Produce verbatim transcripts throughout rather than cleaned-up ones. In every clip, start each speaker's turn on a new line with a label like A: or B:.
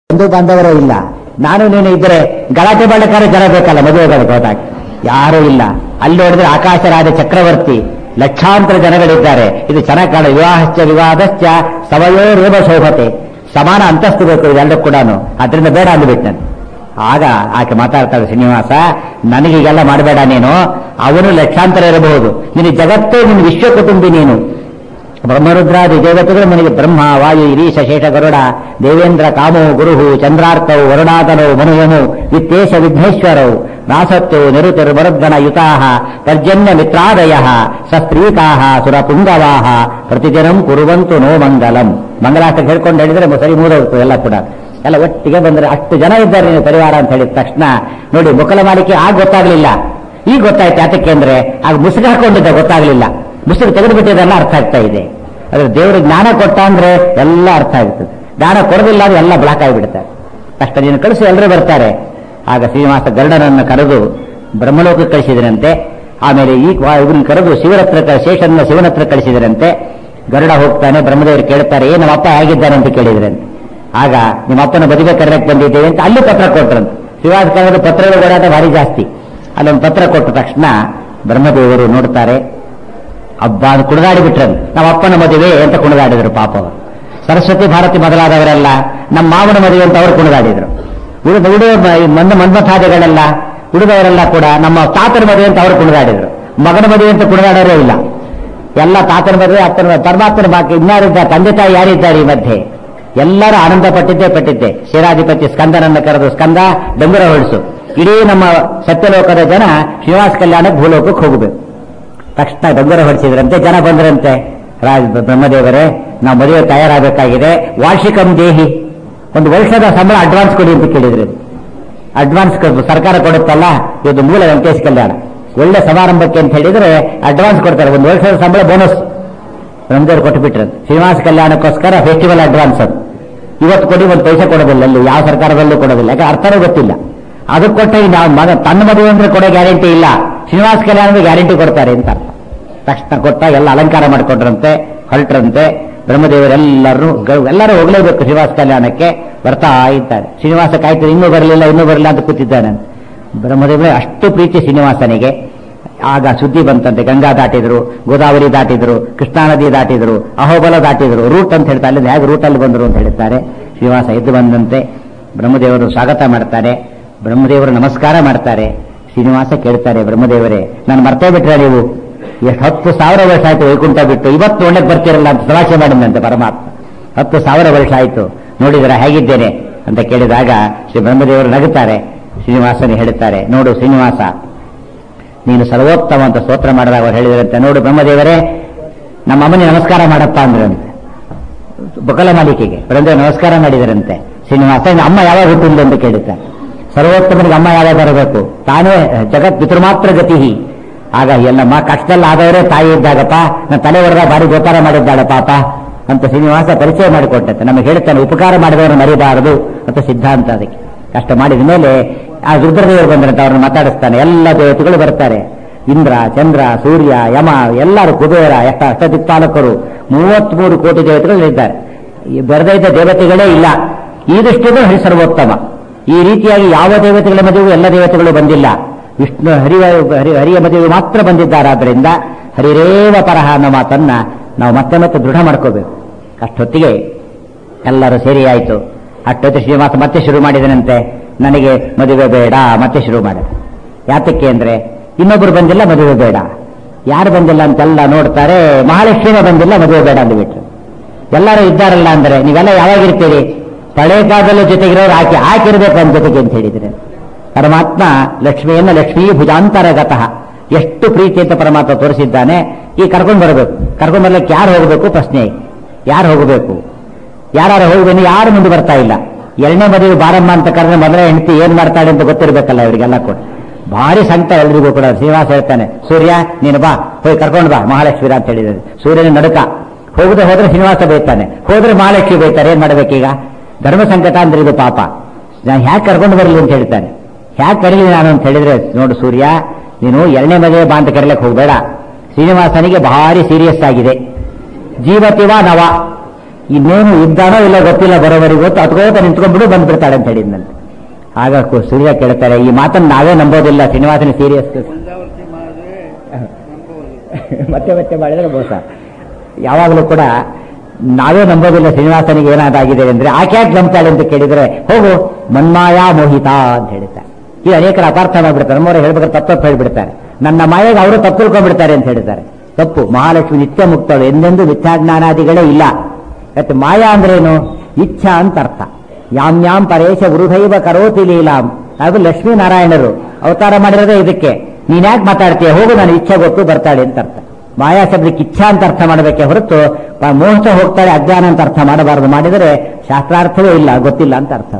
A: ಬಂಧು ಬಾಂಧವರೇ ಇಲ್ಲ. ನಾನು ನೀನು ಇದ್ರೆ ಗಲಾಟೆ ಮಾಡಲಿಕ್ಕಾದ್ರೆ ಜನ ಬೇಕಲ್ಲ, ಮದುವೆಗಳಿಗೆ ಹೋದಾಗ ಯಾರೂ ಇಲ್ಲ. ಅಲ್ಲಿ ನೋಡಿದ್ರೆ ಆಕಾಶರಾಜ ಚಕ್ರವರ್ತಿ, ಲಕ್ಷಾಂತರ ಜನಗಳಿದ್ದಾರೆ. ಇದು ಚೆನ್ನಾಗಿ ಕಾಣ. ವಿವಾಹಶ್ಚ ವಿವಾದಶ್ಚ ಸಮಯೋರೇವ ಶೋಭತೆ, ಸಮಾನ ಅಂತಸ್ತು ಬೇಕು ಇದೆಲ್ಲರೂ ಕೂಡ. ಅದರಿಂದ ಬೇಡ ಅಂದ್ಬಿಟ್ಟನು. ಆಗ ಆಕೆ ಮಾತಾಡ್ತಾಳೆ, ಶ್ರೀನಿವಾಸ ನನಗೀಗೆಲ್ಲ ಮಾಡಬೇಡ ನೀನು, ಅವನು ಲಕ್ಷಾಂತರ ಇರಬಹುದು, ನಿನ್ನ ಜಗತ್ತೇ ನಿನ್ನ ವಿಶ್ವ ಕುಟುಂಬಿ ನೀನು. ಬ್ರಹ್ಮರುದ್ರಾದಿ ದೇವತೆಗಳು ನನಗೆ ಬ್ರಹ್ಮ ವಾಯು ಇರೀಶ ಶೇಷ ಗರುಡ ದೇವೇಂದ್ರ ಕಾಮೋ ಗುರುಹು ಚಂದ್ರಾರ್ಕೌ ವರುಣಾದನೌ ಮನುಯನು ವಿತ್ತೇಶ ವಿಘ್ನೇಶ್ವರೌ ನಾಸತ್ತು ನಿರುತಿರು ಮರುದ್ಗಣ ಯುತಾಹ ಪರ್ಜನ್ಯ ಮಿತ್ರಾದಯ ಸಸ್ತ್ರೀಕಾಹ ಸುರಪುಂಗವಾಹ ಪ್ರತಿದಿನಂ ಕುರುವಂತು ನೋ ಮಂಗಲಂ. ಮಂಗಲಾಷ್ಟ ಹೇಳ್ಕೊಂಡು ಹೇಳಿದ್ರೆ ಸರಿ ಮೂದೋಗ್ತು ಎಲ್ಲ ಕೂಡ. ಎಲ್ಲ ಒಟ್ಟಿಗೆ ಬಂದರೆ ಅಷ್ಟು ಜನ ಇದ್ದಾರೆ ನೀವು ಪರಿವಾರ ಅಂತ ಹೇಳಿದ ತಕ್ಷಣ ನೋಡಿ, ಮುಕಲ ಮಾಡಿಕೆ ಆಗ ಗೊತ್ತಾಗ್ಲಿಲ್ಲ, ಈಗ ಗೊತ್ತಾಯ್ತು. ಯಾತಕ್ಕೆ ಅಂದ್ರೆ ಆಗ ಮುಸುಗ ಹಾಕೊಂಡಿದ್ದ ಗೊತ್ತಾಗ್ಲಿಲ್ಲ, ಮುಸುಗು ತೆಗೆದುಬಿಟ್ಟಿದ್ದೆಲ್ಲ ಅರ್ಥ ಆಗ್ತಾ ಇದೆ. ಅದ್ರ ದೇವರು ಜ್ಞಾನ ಕೊಟ್ಟ ಅಂದ್ರೆ ಎಲ್ಲ ಅರ್ಥ ಆಗ್ತದೆ, ಜ್ಞಾನ ಕೊಡೋದಿಲ್ಲ ಅಂದ್ರೆ ಎಲ್ಲ ಬ್ಲಾಕ್ ಆಗಿಬಿಡ್ತಾರೆ. ಕಷ್ಟ ನೀನು ಕಳಿಸಿ ಎಲ್ಲರೂ ಬರ್ತಾರೆ. ಆಗ ಶ್ರೀನಿವಾಸ ಗರುಡನನ್ನು ಕರೆದು ಬ್ರಹ್ಮಲೋಕಕ್ಕೆ ಕಳಿಸಿದರಂತೆ. ಆಮೇಲೆ ಈ ಇವನ್ನ ಕರೆದು ಶಿವನತ್ರ ಶೇಷನ್ನ ಶಿವನತ್ರ ಕಳಿಸಿದರಂತೆ. ಗರುಡ ಹೋಗ್ತಾನೆ, ಬ್ರಹ್ಮದೇವರು ಕೇಳ್ತಾರೆ, ಏ ನಮ್ಮ ಅಪ್ಪ ಹೇಗಿದ್ದಾನೆ ಅಂತ ಕೇಳಿದ್ರಂತೆ. ಆಗ ನಿಮ್ಮ ಅಪ್ಪನ ಮದುವೆ ಕರೆಯಕ್ಕೆ ಬಂದಿದ್ದೇವೆ ಅಂತ ಅಲ್ಲಿ ಪತ್ರ ಕೊಟ್ರಂತೆ. ಶ್ರೀನಿವಾಸ ಕರೆದು ಪತ್ರಗಳು ಓಡಾಟ ಭಾರಿ ಜಾಸ್ತಿ. ಅಲ್ಲೊಂದು ಪತ್ರ ಕೊಟ್ಟ ತಕ್ಷಣ ಬ್ರಹ್ಮದೇವರು ನೋಡ್ತಾರೆ, ಹಬ್ಬ ಅದು ಕುಣಿದಾಡಿ ಬಿಟ್ರಂತೆ. ನಮ್ಮ ಅಪ್ಪನ ಮದುವೆ ಅಂತ ಕುಣಿದಾಡಿದ್ರು ಪಾಪ ಅವರು. ಸರಸ್ವತಿ ಭಾರತಿ ಮೊದಲಾದವರೆಲ್ಲ ನಮ್ಮ ಮಾವನ ಮದುವೆ ಅಂತ ಅವರು ಕುಣಿದಾಡಿದ್ರು. ಉಳಿದ ಉಳಿದ ಮಂದ ಮನ್ಮಥಾದಿಗಳೆಲ್ಲ ಉಳಿದವರೆಲ್ಲ ಕೂಡ ನಮ್ಮ ತಾತನ ಮದುವೆ ಅಂತ ಅವರು ಕುಣಿದಾಡಿದ್ರು. ಮಗನ ಮದುವೆ ಅಂತ ಕುಣಿದಾಡೋರೇ ಇಲ್ಲ. ಎಲ್ಲ ತಾತನ ಮದುವೆ, ಅಪ್ಪನ ಪರಮಾತ್ಮನ ಬಾಕಿ ಇನ್ನಾರಿದ್ದಾರೆ, ತಂದೆ ತಾಯಿ ಯಾರಿದ್ದಾರೆ ಈ ಮಧ್ಯೆ ಎಲ್ಲರೂ ಆನಂದ ಪಟ್ಟಿದ್ದೇ ಪಟ್ಟಿದ್ದೆ. ಕ್ಷೀರಾಧಿಪತಿ ಸ್ಕಂದನನ್ನು ಕರೆದು, ಸ್ಕಂದ ಡಂಗುರ ಹೊಳಿಸು, ಇಡೀ ನಮ್ಮ ಸತ್ಯಲೋಕದ ಜನ ಶ್ರೀನಿವಾಸ ಕಲ್ಯಾಣಕ್ಕೆ ಭೂಲೋಕಕ್ಕೆ ಹೋಗಬೇಕು. ತಕ್ಷಣ ಡಂಗುರ ಹೊಡಿಸಿದ್ರಂತೆ, ಜನ ಬಂದ್ರಂತೆ. ರಾಜ ಬ್ರಹ್ಮದೇವರೇ, ನಾವು ಮದುವೆ ತಯಾರಾಗಬೇಕಾಗಿದೆ, ವಾರ್ಷಿಕಂ ದೇಹಿ, ಒಂದು ವರ್ಷದ ಸಂಬಳ ಅಡ್ವಾನ್ಸ್ ಕೊಡಿ ಅಂತ ಕೇಳಿದ್ರು. ಅಡ್ವಾನ್ಸ್ ಸರ್ಕಾರ ಕೊಡುತ್ತಲ್ಲ, ಇದು ಮೂಲ ವೆಂಕಟೇಶ ಕಲ್ಯಾಣ, ಒಳ್ಳೆ ಸಮಾರಂಭಕ್ಕೆ ಅಂತ ಹೇಳಿದ್ರೆ ಅಡ್ವಾನ್ಸ್ ಕೊಡ್ತಾರೆ. ಒಂದು ವರ್ಷದ ಸಂಬಳ ಬೋನಸ್ ಬ್ರಹ್ಮದೇವರು ಕೊಟ್ಟು ಬಿಟ್ರೆ. ಶ್ರೀನಿವಾಸ ಕಲ್ಯಾಣಕ್ಕೋಸ್ಕರ ಫೆಸ್ಟಿವಲ್ ಅಡ್ವಾನ್ಸ್ ಅದು ಇವತ್ತು ಕೊಡಿ, ಒಂದು ಪೈಸೆ ಕೊಡೋದಿಲ್ಲ, ಅಲ್ಲಿ ಯಾವ ಸರ್ಕಾರದಲ್ಲೂ ಕೊಡೋದಿಲ್ಲ. ಯಾಕೆ ಅರ್ಥನೂ ಗೊತ್ತಿಲ್ಲ. ಅದಕ್ಕೆ ಕೊಟ್ಟ ನಾವು ಮಗ ತನ್ನ ಮದುವೆ ಅಂದ್ರೆ ಕೊಡೋ ಗ್ಯಾರಂಟಿ ಇಲ್ಲ, ಶ್ರೀನಿವಾಸ ಕಲ್ಯಾಣದ ಗ್ಯಾರಂಟಿ ಕೊಡ್ತಾರೆ ಅಂತ. ತಕ್ಷಣ ಕೊಟ್ಟ ಎಲ್ಲ ಅಲಂಕಾರ ಮಾಡಿಕೊಂಡ್ರಂತೆ, ಹೊರಟ್ರಂತೆ. ಬ್ರಹ್ಮದೇವರೆಲ್ಲರೂ ಎಲ್ಲರೂ ಹೋಗಲೇಬೇಕು ಶ್ರೀನಿವಾಸ ಕಲ್ಯಾಣಕ್ಕೆ. ಬರ್ತಾ ಇದ್ದಾರೆ. ಶ್ರೀನಿವಾಸ ಕಾಯ್ತಾರೆ, ಇನ್ನೂ ಬರಲಿಲ್ಲ ಇನ್ನೂ ಬರಲಿಲ್ಲ ಅಂತ ಕೂತಿದ್ದಾನೆ. ಬ್ರಹ್ಮದೇವರೇ ಅಷ್ಟು ಪ್ರೀತಿ ಶ್ರೀನಿವಾಸನಿಗೆ. ಆಗ ಸುದ್ದಿ ಬಂತಂತೆ, ಗಂಗಾ ದಾಟಿದ್ರು, ಗೋದಾವರಿ ದಾಟಿದ್ರು, ಕೃಷ್ಣಾ ನದಿ ದಾಟಿದ್ರು, ಅಹೋಬಲ ದಾಟಿದ್ರು, ರೂಟ್ ಅಂತ ಹೇಳ್ತಾರೆ. ಅಲ್ಲಿ ಹೇಗೆ ರೂಟಲ್ಲಿ ಬಂದರು ಅಂತ ಹೇಳ್ತಾರೆ. ಶ್ರೀನಿವಾಸ ಎದ್ದು ಬಂದಂತೆ ಬ್ರಹ್ಮದೇವರು ಸ್ವಾಗತ ಮಾಡ್ತಾರೆ. ಬ್ರಹ್ಮದೇವರು ನಮಸ್ಕಾರ ಮಾಡ್ತಾರೆ. ಶ್ರೀನಿವಾಸ ಕೇಳ್ತಾರೆ, ಬ್ರಹ್ಮದೇವರೇ ನಾನು ಮರ್ತೇ ಬಿಟ್ರೆ ನೀವು ಎಷ್ಟು ಹತ್ತು ಸಾವಿರ ವರ್ಷ ಆಯ್ತು ವೈಕುಂಠ ಬಿಟ್ಟು, ಇವತ್ತು ಒಳ್ಳೆ ಬರ್ತಿರಲ್ಲ ಅಂತ ತಮಾಷೆ ಮಾಡಿದಂತೆ ಪರಮಾತ್ಮ. ಹತ್ತು ಸಾವಿರ ವರ್ಷ ಆಯ್ತು ನೋಡಿದ್ರ ಹೇಗಿದ್ದೇನೆ ಅಂತ ಕೇಳಿದಾಗ ಶ್ರೀ ಬ್ರಹ್ಮದೇವರು ನಗುತ್ತಾರೆ. ಶ್ರೀನಿವಾಸನೇ ಹೇಳ್ತಾರೆ, ನೋಡು ಶ್ರೀನಿವಾಸ ನೀನು ಸರ್ವೋತ್ತಮ ಅಂತ ಸ್ತೋತ್ರ ಮಾಡಿದಾಗ ಅವರು ಹೇಳಿದ್ರಂತೆ, ನೋಡು ಬ್ರಹ್ಮದೇವರೇ ನಮ್ಮ ಅಮ್ಮನಿಗೆ ನಮಸ್ಕಾರ ಮಾಡಪ್ಪ ಅಂದ್ರಂತೆ. ಬಕಲ ಮಾಲಿಕೆಗೆ ಬ್ರಹ್ಮದೇವರು ನಮಸ್ಕಾರ ಮಾಡಿದರಂತೆ. ಶ್ರೀನಿವಾಸ ಅಮ್ಮ ಯಾವಾಗ ಹುಟ್ಟಿಲ್ಲ ಅಂತ ಕೇಳುತ್ತಾರೆ. ಸರ್ವೋತ್ತಮನಿಗೆ ಅಮ್ಮ ಯಾವಾಗ ಬರಬೇಕು, ತಾನೇ ಜಗತ್ ಪಿತೃಮಾತ್ರ ಗತಿ. ಆಗ ಎಲ್ಲಮ್ಮ ಕಷ್ಟದಲ್ಲಿ ಆದವರೇ ತಾಯಿ ಇದ್ದಾಗಪ್ಪ, ನನ್ನ ತಲೆ ಹೊಡೆದ ಬಾರಿ ಗೋಪಾರ ಮಾಡಿದ್ದಾಳೆ ಪಾಪ ಅಂತ ಶ್ರೀನಿವಾಸ ಪರಿಚಯ ಮಾಡಿಕೊಟ್ಟಂತೆ. ನಮಗೆ ಹೇಳ್ತಾನೆ, ಉಪಕಾರ ಮಾಡಿದವರು ಮರಿಬಾರದು ಅಂತ ಸಿದ್ಧಾಂತ. ಅದಕ್ಕೆ ಕಷ್ಟ ಮಾಡಿದ ಮೇಲೆ ಆ ರುದ್ರದೇವರು ಬಂದ್ರಂತೆ, ಅವ್ರನ್ನ ಮಾತಾಡಿಸ್ತಾನೆ. ಎಲ್ಲ ದೇವತೆಗಳು ಬರ್ತಾರೆ, ಇಂದ್ರ, ಚಂದ್ರ, ಸೂರ್ಯ, ಯಮ, ಎಲ್ಲರೂ, ಕುಬೇರ, ಎಷ್ಟ ಅಷ್ಟದಿಕ್ಪಾಲಕರು, ಮೂವತ್ಮೂರು ಕೋಟಿ ದೇವತೆಗಳು ಇದ್ದಾರೆ. ಬರದೇ ಇದ್ದ ದೇವತೆಗಳೇ ಇಲ್ಲ. ಈ ದೃಷ್ಟಿಗೂ ಹರಿ ಸರ್ವೋತ್ತಮ. ಈ ರೀತಿಯಾಗಿ ಯಾವ ದೇವತೆಗಳ ಮದುವೆಗೂ ಎಲ್ಲ ದೇವತೆಗಳು ಬಂದಿಲ್ಲ. ವಿಷ್ಣು ಹರಿಯ ಹರಿ ಹರಿಯ ಮದುವೆ ಮಾತ್ರ ಬಂದಿದ್ದಾರಾದ್ರಿಂದ ಹರಿರೇವ ಪರಹ ಅನ್ನೋ ಮಾತನ್ನ ನಾವು ಮತ್ತೆ ಮತ್ತೆ ದೃಢ ಮಾಡ್ಕೋಬೇಕು. ಅಷ್ಟೊತ್ತಿಗೆ ಎಲ್ಲರೂ ಸೇರಿ ಆಯಿತು. ಅಷ್ಟೊತ್ತಿಗೆ ಶ್ರೀನಿವಾಸ ಮತ್ತೆ ಶುರು ಮಾಡಿದನಂತೆ, ನನಗೆ ಮದುವೆ ಬೇಡ ಮತ್ತೆ ಶುರು ಮಾಡಿದ. ಯಾತಕ್ಕೆ ಅಂದ್ರೆ ಇನ್ನೊಬ್ರು ಬಂದಿಲ್ಲ ಮದುವೆ ಬೇಡ. ಯಾರು ಬಂದಿಲ್ಲ ಅಂತೆಲ್ಲ ನೋಡ್ತಾರೆ, ಮಹಾಲಕ್ಷ್ಮಿನೇ ಬಂದಿಲ್ಲ ಮದುವೆ ಬೇಡ ಅಂದ್ಬಿಟ್ರು. ಎಲ್ಲರೂ ಇದ್ದಾರಲ್ಲ ಅಂದ್ರೆ ನೀವೆಲ್ಲ ಯಾವಾಗಿರ್ತೀರಿ, ಹಳೆ ಕಾಲದಲ್ಲೂ ಜೊತೆಗಿರೋರು ಆಕೆ ಆಕಿರ್ಬೇಕು ನನ್ನ ಜೊತೆಗೆ ಅಂತ ಹೇಳಿದ್ರೆ. ಪರಮಾತ್ಮ ಲಕ್ಷ್ಮಿಯನ್ನ ಲಕ್ಷ್ಮೀ ಭುಜಾಂತರಗತಃ ಎಷ್ಟು ಪ್ರೀತಿ ಅಂತ ಪರಮಾತ್ಮ ತೋರಿಸಿದ್ದಾನೆ. ಈ ಕರ್ಕೊಂಡು ಬರಬೇಕು, ಕರ್ಕೊಂಡು ಬರ್ಲಿಕ್ಕೆ ಯಾರು ಹೋಗಬೇಕು ಪ್ರಶ್ನೆ. ಯಾರು ಹೋಗಬೇಕು, ಯಾರು ಹೋಗಬೇಕು, ಯಾರು ಮುಂದೆ ಬರ್ತಾ ಇಲ್ಲ. ಎರಡನೇ ಮದುವೆ ಬಾರಮ್ಮ ಅಂತ ಕರೆದ್ರೆ ಮೊದಲೇ ಹೆಂಡತಿ ಏನ್ ಮಾಡ್ತಾಳೆ ಅಂತ ಗೊತ್ತಿರಬೇಕಲ್ಲ ಇವರಿಗೆಲ್ಲ ಕೂಡ. ಭಾರಿ ಸಂಕಟ ಎಲ್ರಿಗೂ ಕೂಡ. ಶ್ರೀನಿವಾಸ ಹೇಳ್ತಾನೆ, ಸೂರ್ಯ ನೀನು ಬಾ, ಹೋಗಿ ಕರ್ಕೊಂಡು ಬಾ ಮಹಾಲಕ್ಷ್ಮೀರ ಅಂತ ಹೇಳಿದ್ದಾರೆ. ಸೂರ್ಯನ ನಡುಕ ಹೋಗದೆ ಹೋದ್ರೆ ಶ್ರೀನಿವಾಸ ಬೈತಾನೆ, ಹೋದ್ರೆ ಮಹಾಲಕ್ಷ್ಮಿ ಬೈತಾರೆ. ಏನ್ ಮಾಡ್ಬೇಕೀಗ? ಧರ್ಮ ಸಂಕಟ ಅಂದ್ರೆ ಇದು ಪಾಪ. ನಾನು ಹ್ಯಾಕ್ ಕರ್ಕೊಂಡು ಬರಲಿ ಅಂತ ಹೇಳ್ತಾನೆ. ಹ್ಯಾಕ್ ಕರೀಲಿ ನಾನು ಅಂತ ಹೇಳಿದ್ರೆ, ನೋಡು ಸೂರ್ಯ ನೀನು ಎರಡನೇ ಮದುವೆ ಬಾ ಅಂತ ಕರೀಲಕ್ಕೆ ಹೋಗಬೇಡ. ಶ್ರೀನಿವಾಸನಿಗೆ ಭಾರಿ ಸೀರಿಯಸ್ ಆಗಿದೆ. ಜೀವತಿವ ನವ, ಇನ್ನೇನು ಇದ್ದಾನೋ ಇಲ್ಲ ಗೊತ್ತಿಲ್ಲ ಬರೋವರೆಗೆ ಗೊತ್ತು ಅದ್ಕೋತ ನಿಂತ್ಕೊಂಡ್ಬಿಡು ಬಂದ್ಬಿಡ್ತಾಳೆ ಅಂತ ಹೇಳಿದ್ನಂತೆ. ಆಗ ಸೂರ್ಯ ಕೇಳ್ತಾರೆ, ಈ ಮಾತನ್ನು ನಾವೇ ನಂಬೋದಿಲ್ಲ, ಶ್ರೀನಿವಾಸನ ಸೀರಿಯಸ್ ಮತ್ತೆ ಮತ್ತೆ ಮಾಡಿದ್ರೆ ಮೋಸ. ಯಾವಾಗಲೂ ಕೂಡ ನಾವೇ ನಂಬೋದಿಲ್ಲ ಶ್ರೀನಿವಾಸನಿಗೆ ಏನಾದಾಗಿದೆ ಅಂದ್ರೆ, ಆಕೆ ಯಾಕೆ ನಂಬ್ತಾಳೆ ಅಂತ ಕೇಳಿದ್ರೆ, ಹೋಗು ಮನ್ಮಾಯಾ ಮೋಹಿತ ಅಂತ ಹೇಳ್ತಾರೆ. ಈ ಅನೇಕರು ಅಪಾರ್ಥ ಮಾಡ್ಬಿಡ್ತಾರೆ, ನಮ್ಮವರು ಹೇಳ್ಬೇಕಾದ್ರೆ ತಪ್ಪು ತಪ್ಪು ಹೇಳ್ಬಿಡ್ತಾರೆ, ನನ್ನ ಮಾಯೆಗೆ ಅವರು ತಪ್ಪು ತಿಳ್ಕೊಂಡ್ಬಿಡ್ತಾರೆ ಅಂತ ಹೇಳಿದ್ದಾರೆ. ತಪ್ಪು. ಮಹಾಲಕ್ಷ್ಮಿ ನಿತ್ಯ ಮುಕ್ತಳು, ಎಂದೆಂದು ಮಿಥ್ಯಾಜ್ಞಾನಾದಿಗಳೇ ಇಲ್ಲ. ಮತ್ತೆ ಮಾಯಾ ಅಂದ್ರೇನು? ಇಚ್ಛಾ ಅಂತ ಅರ್ಥ. ಯಾಮ್ ಯಾಮ್ ಪರೇಶ ವೃಧೈವ ಕರೋತಿ ಲೀಲಾಂ. ಅದು ಲಕ್ಷ್ಮೀನಾರಾಯಣರು ಅವತಾರ ಮಾಡಿರೋದೇ ಇದಕ್ಕೆ. ನೀನ್ ಯಾಕೆ ಮಾತಾಡ್ತೀಯ, ಹೋಗು, ನಾನು ಇಚ್ಛೆ ಗೊತ್ತು ಬರ್ತಾಳೆ ಅಂತ ಅರ್ಥ. ಮಾಯಾ ಶಬ್ದಕ್ಕೆ ಇಚ್ಛಾ ಅಂತ ಅರ್ಥ ಮಾಡಬೇಕೆ ಹೊರತು ಮೋಸ ಹೋಗ್ತಾಳೆ ಅಜ್ಞಾನ ಅಂತ ಅರ್ಥ ಮಾಡಬಾರದು. ಮಾಡಿದರೆ ಶಾಸ್ತ್ರಾರ್ಥವೇ ಇಲ್ಲ, ಗೊತ್ತಿಲ್ಲ ಅಂತ ಅರ್ಥ.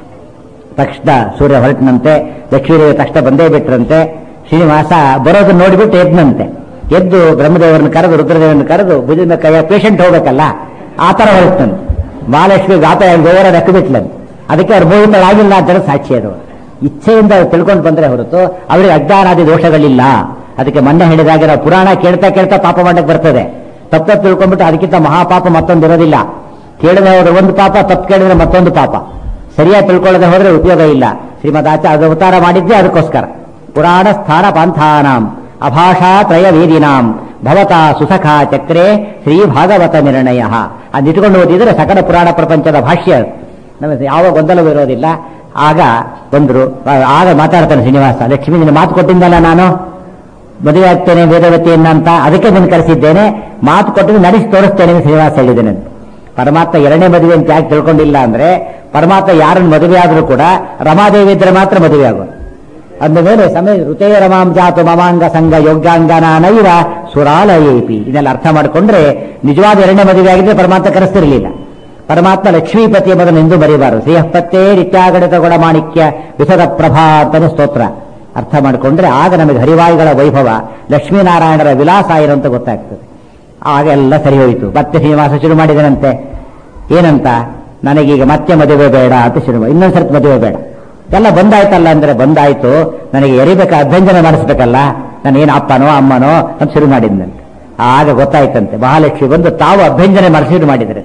A: ತಕ್ಷಣ ಸೂರ್ಯ ಹೊರಟಿನಂತೆ, ಲಕ್ಷ್ಮೀದೇವಿ ತಕ್ಷಣ ಬಂದೇ ಬಿಟ್ರಂತೆ. ಶ್ರೀನಿವಾಸ ಬರೋದನ್ನ ನೋಡಿಬಿಟ್ಟು ಎದ್ನಂತೆ. ಎದ್ದು ಬ್ರಹ್ಮದೇವರನ್ನು ಕರೆದು ರುದ್ರದೇವರನ್ನು ಕರೆದು ಭುಜದ ಕೈಯ ಪೇಷಂಟ್ ಹೋಗ್ಬೇಕಲ್ಲ ಆ ತರ ಹೊರಟಂತೆ. ಮಹಾಲಕ್ಷ್ಮಿ ಗಾತ ಗೌರ ದಕ್ಕಬಿಟ್ಲಂತೆ. ಅದಕ್ಕೆ ಅವ್ರು ಮೋಹಿತಳಾಗಿಲ್ಲ ಅಂತ ಸಾಕ್ಷಿ ಅದು. ಇಚ್ಛೆಯಿಂದ ತಿಳ್ಕೊಂಡು ಬಂದ್ರೆ ಹೊರತು ಅವರಿಗೆ ಅಜ್ಞಾನಾದಿ ದೋಷಗಳಿಲ್ಲ. ಅದಕ್ಕೆ ಮೊನ್ನೆ ಹೇಳಿದಾಗ ನಾವು ಪುರಾಣ ಕೇಳ್ತಾ ಕೇಳ್ತಾ ಪಾಪ ಮಾಡಕ್ಕೆ ಬರ್ತದೆ. ತಪ್ಪ ತಿಳ್ಕೊಂಡ್ಬಿಟ್ಟು ಅದಕ್ಕಿಂತ ಮಹಾಪಾಪ ಮತ್ತೊಂದು ಇರೋದಿಲ್ಲ. ಕೇಳಿದ್ರೆ ಹೋದ್ರೆ ಒಂದು ಪಾಪ, ತಪ್ಪು ಕೇಳಿದ್ರೆ ಮತ್ತೊಂದು ಪಾಪ. ಸರಿಯಾಗಿ ತಿಳ್ಕೊಳ್ಳದೆ ಹೋದ್ರೆ ಉಪಯೋಗ ಇಲ್ಲ. ಶ್ರೀಮದ್ ಆಚಾರ್ಯ ಅದು ಅವತಾರ ಮಾಡಿದ್ದೆ ಅದಕ್ಕೋಸ್ಕರ. ಪುರಾಣ ಸ್ಥಾನ ಪಾಂಥಾನಾಂ ಅಭಾಷಾ ತ್ರಯ ವೇದಿನಾಂ ಭವತಾ ಸುಸಖಾ ಚಕ್ರೆ ಶ್ರೀ ಭಾಗವತ ನಿರ್ಣಯ. ಅದು ಇಟ್ಕೊಂಡು ಓದಿದ್ರೆ ಸಕಲ ಪುರಾಣ ಪ್ರಪಂಚದ ಭಾಷ್ಯ. ನಮಗೆ ಯಾವ ಗೊಂದಲವೂ ಇರೋದಿಲ್ಲ. ಆಗ ಬಂದ್ರು. ಆಗ ಮಾತಾಡ್ತಾನೆ ಶ್ರೀನಿವಾಸ, ಲಕ್ಷ್ಮೀ ನಿನ್ನ ಮಾತು ಕೊಟ್ಟಿದ್ದಲ್ಲ, ನಾನು ಮದುವೆ ಆಗ್ತೇನೆ ವೇದವತಿಯನ್ನ ಅಂತ, ಅದಕ್ಕೆ ನಾನು ಕರೆಸಿದ್ದೇನೆ, ಮಾತು ಕೊಟ್ಟು ನಡೆಸಿ ತೋರಿಸ್ತೇನೆ ಶ್ರೀನಿವಾಸ ಹೇಳಿದ್ದೇನೆ. ಪರಮಾತ್ಮ ಎರಡನೇ ಮದುವೆ ಅಂತ ಯಾಕೆ ತಿಳ್ಕೊಂಡಿಲ್ಲ ಅಂದ್ರೆ, ಪರಮಾತ್ಮ ಯಾರನ್ನು ಮದುವೆ ಆದ್ರೂ ಕೂಡ ರಮಾದೇವಿ ಇದ್ರೆ ಮಾತ್ರ ಮದುವೆ ಆಗೋದು. ಅಂದ ಮೇಲೆ ಸಮಯ ಋತೇ ರಮಾಂ ಜಾತು ಮಮಾಂಗ ಸಂಘ ಯೋಗ್ಯಾಂಗನ ನೈವ ಸುರಾಲಯೇಪಿ. ಇದೆಲ್ಲ ಅರ್ಥ ಮಾಡಿಕೊಂಡ್ರೆ ನಿಜವಾದ ಎರಡನೇ ಮದುವೆ ಆಗಿದ್ರೆ ಪರಮಾತ್ಮ ಕರೆಸ್ತಿರಲಿಲ್ಲ. ಪರಮಾತ್ಮ ಲಕ್ಷ್ಮೀಪತಿಯ ಮೊದಲು ಎಂದು ಬರೀಬಾರು. ಶ್ರೀಹಪ್ಪತ್ತೇ ನಿತ್ಯಾಗಣಿತ ಗುಣಮಾಣಿಕ್ಯ ವಿಸದ ಪ್ರಭಾ ಅಂತಲೇ ಸ್ತೋತ್ರ ಅರ್ಥ ಮಾಡಿಕೊಂಡ್ರೆ ಆಗ ನಮಗೆ ಹರಿವಾಯುಗಳ ವೈಭವ, ಲಕ್ಷ್ಮೀನಾರಾಯಣರ ವಿಲಾಸ ಏನು ಅಂತ ಗೊತ್ತಾಗ್ತದೆ. ಆಗ ಎಲ್ಲ ಸರಿ ಹೋಯಿತು. ಮತ್ತೆ ಶ್ರೀನಿವಾಸ ಶುರು ಮಾಡಿದನಂತೆ. ಏನಂತ, ನನಗೀಗ ಮತ್ತೆ ಮದುವೆ ಬೇಡ ಅಂತ ಶುರು ಮಾಡಿ, ಇನ್ನೊಂದ್ಸರ್ತಿ ಮದುವೆ ಬೇಡ, ಎಲ್ಲ ಬಂದಾಯ್ತಲ್ಲ ಅಂದ್ರೆ, ಬಂದಾಯ್ತು ನನಗೆ ಎರಿಬೇಕ ಅಭ್ಯಂಜನ ಮಾಡಿಸ್ಬೇಕಲ್ಲ, ನಾನು ಏನು ಅಪ್ಪನೋ ಅಮ್ಮನೋ ಅಂತ ಶುರು ಮಾಡಿದ್ನಂತೆ. ಆಗ ಗೊತ್ತಾಯ್ತಂತೆ, ಮಹಾಲಕ್ಷ್ಮಿ ಬಂದು ತಾವು ಅಭ್ಯಂಜನೆ ಮಾಡಿಸಿ ಶುರು ಮಾಡಿದರೆ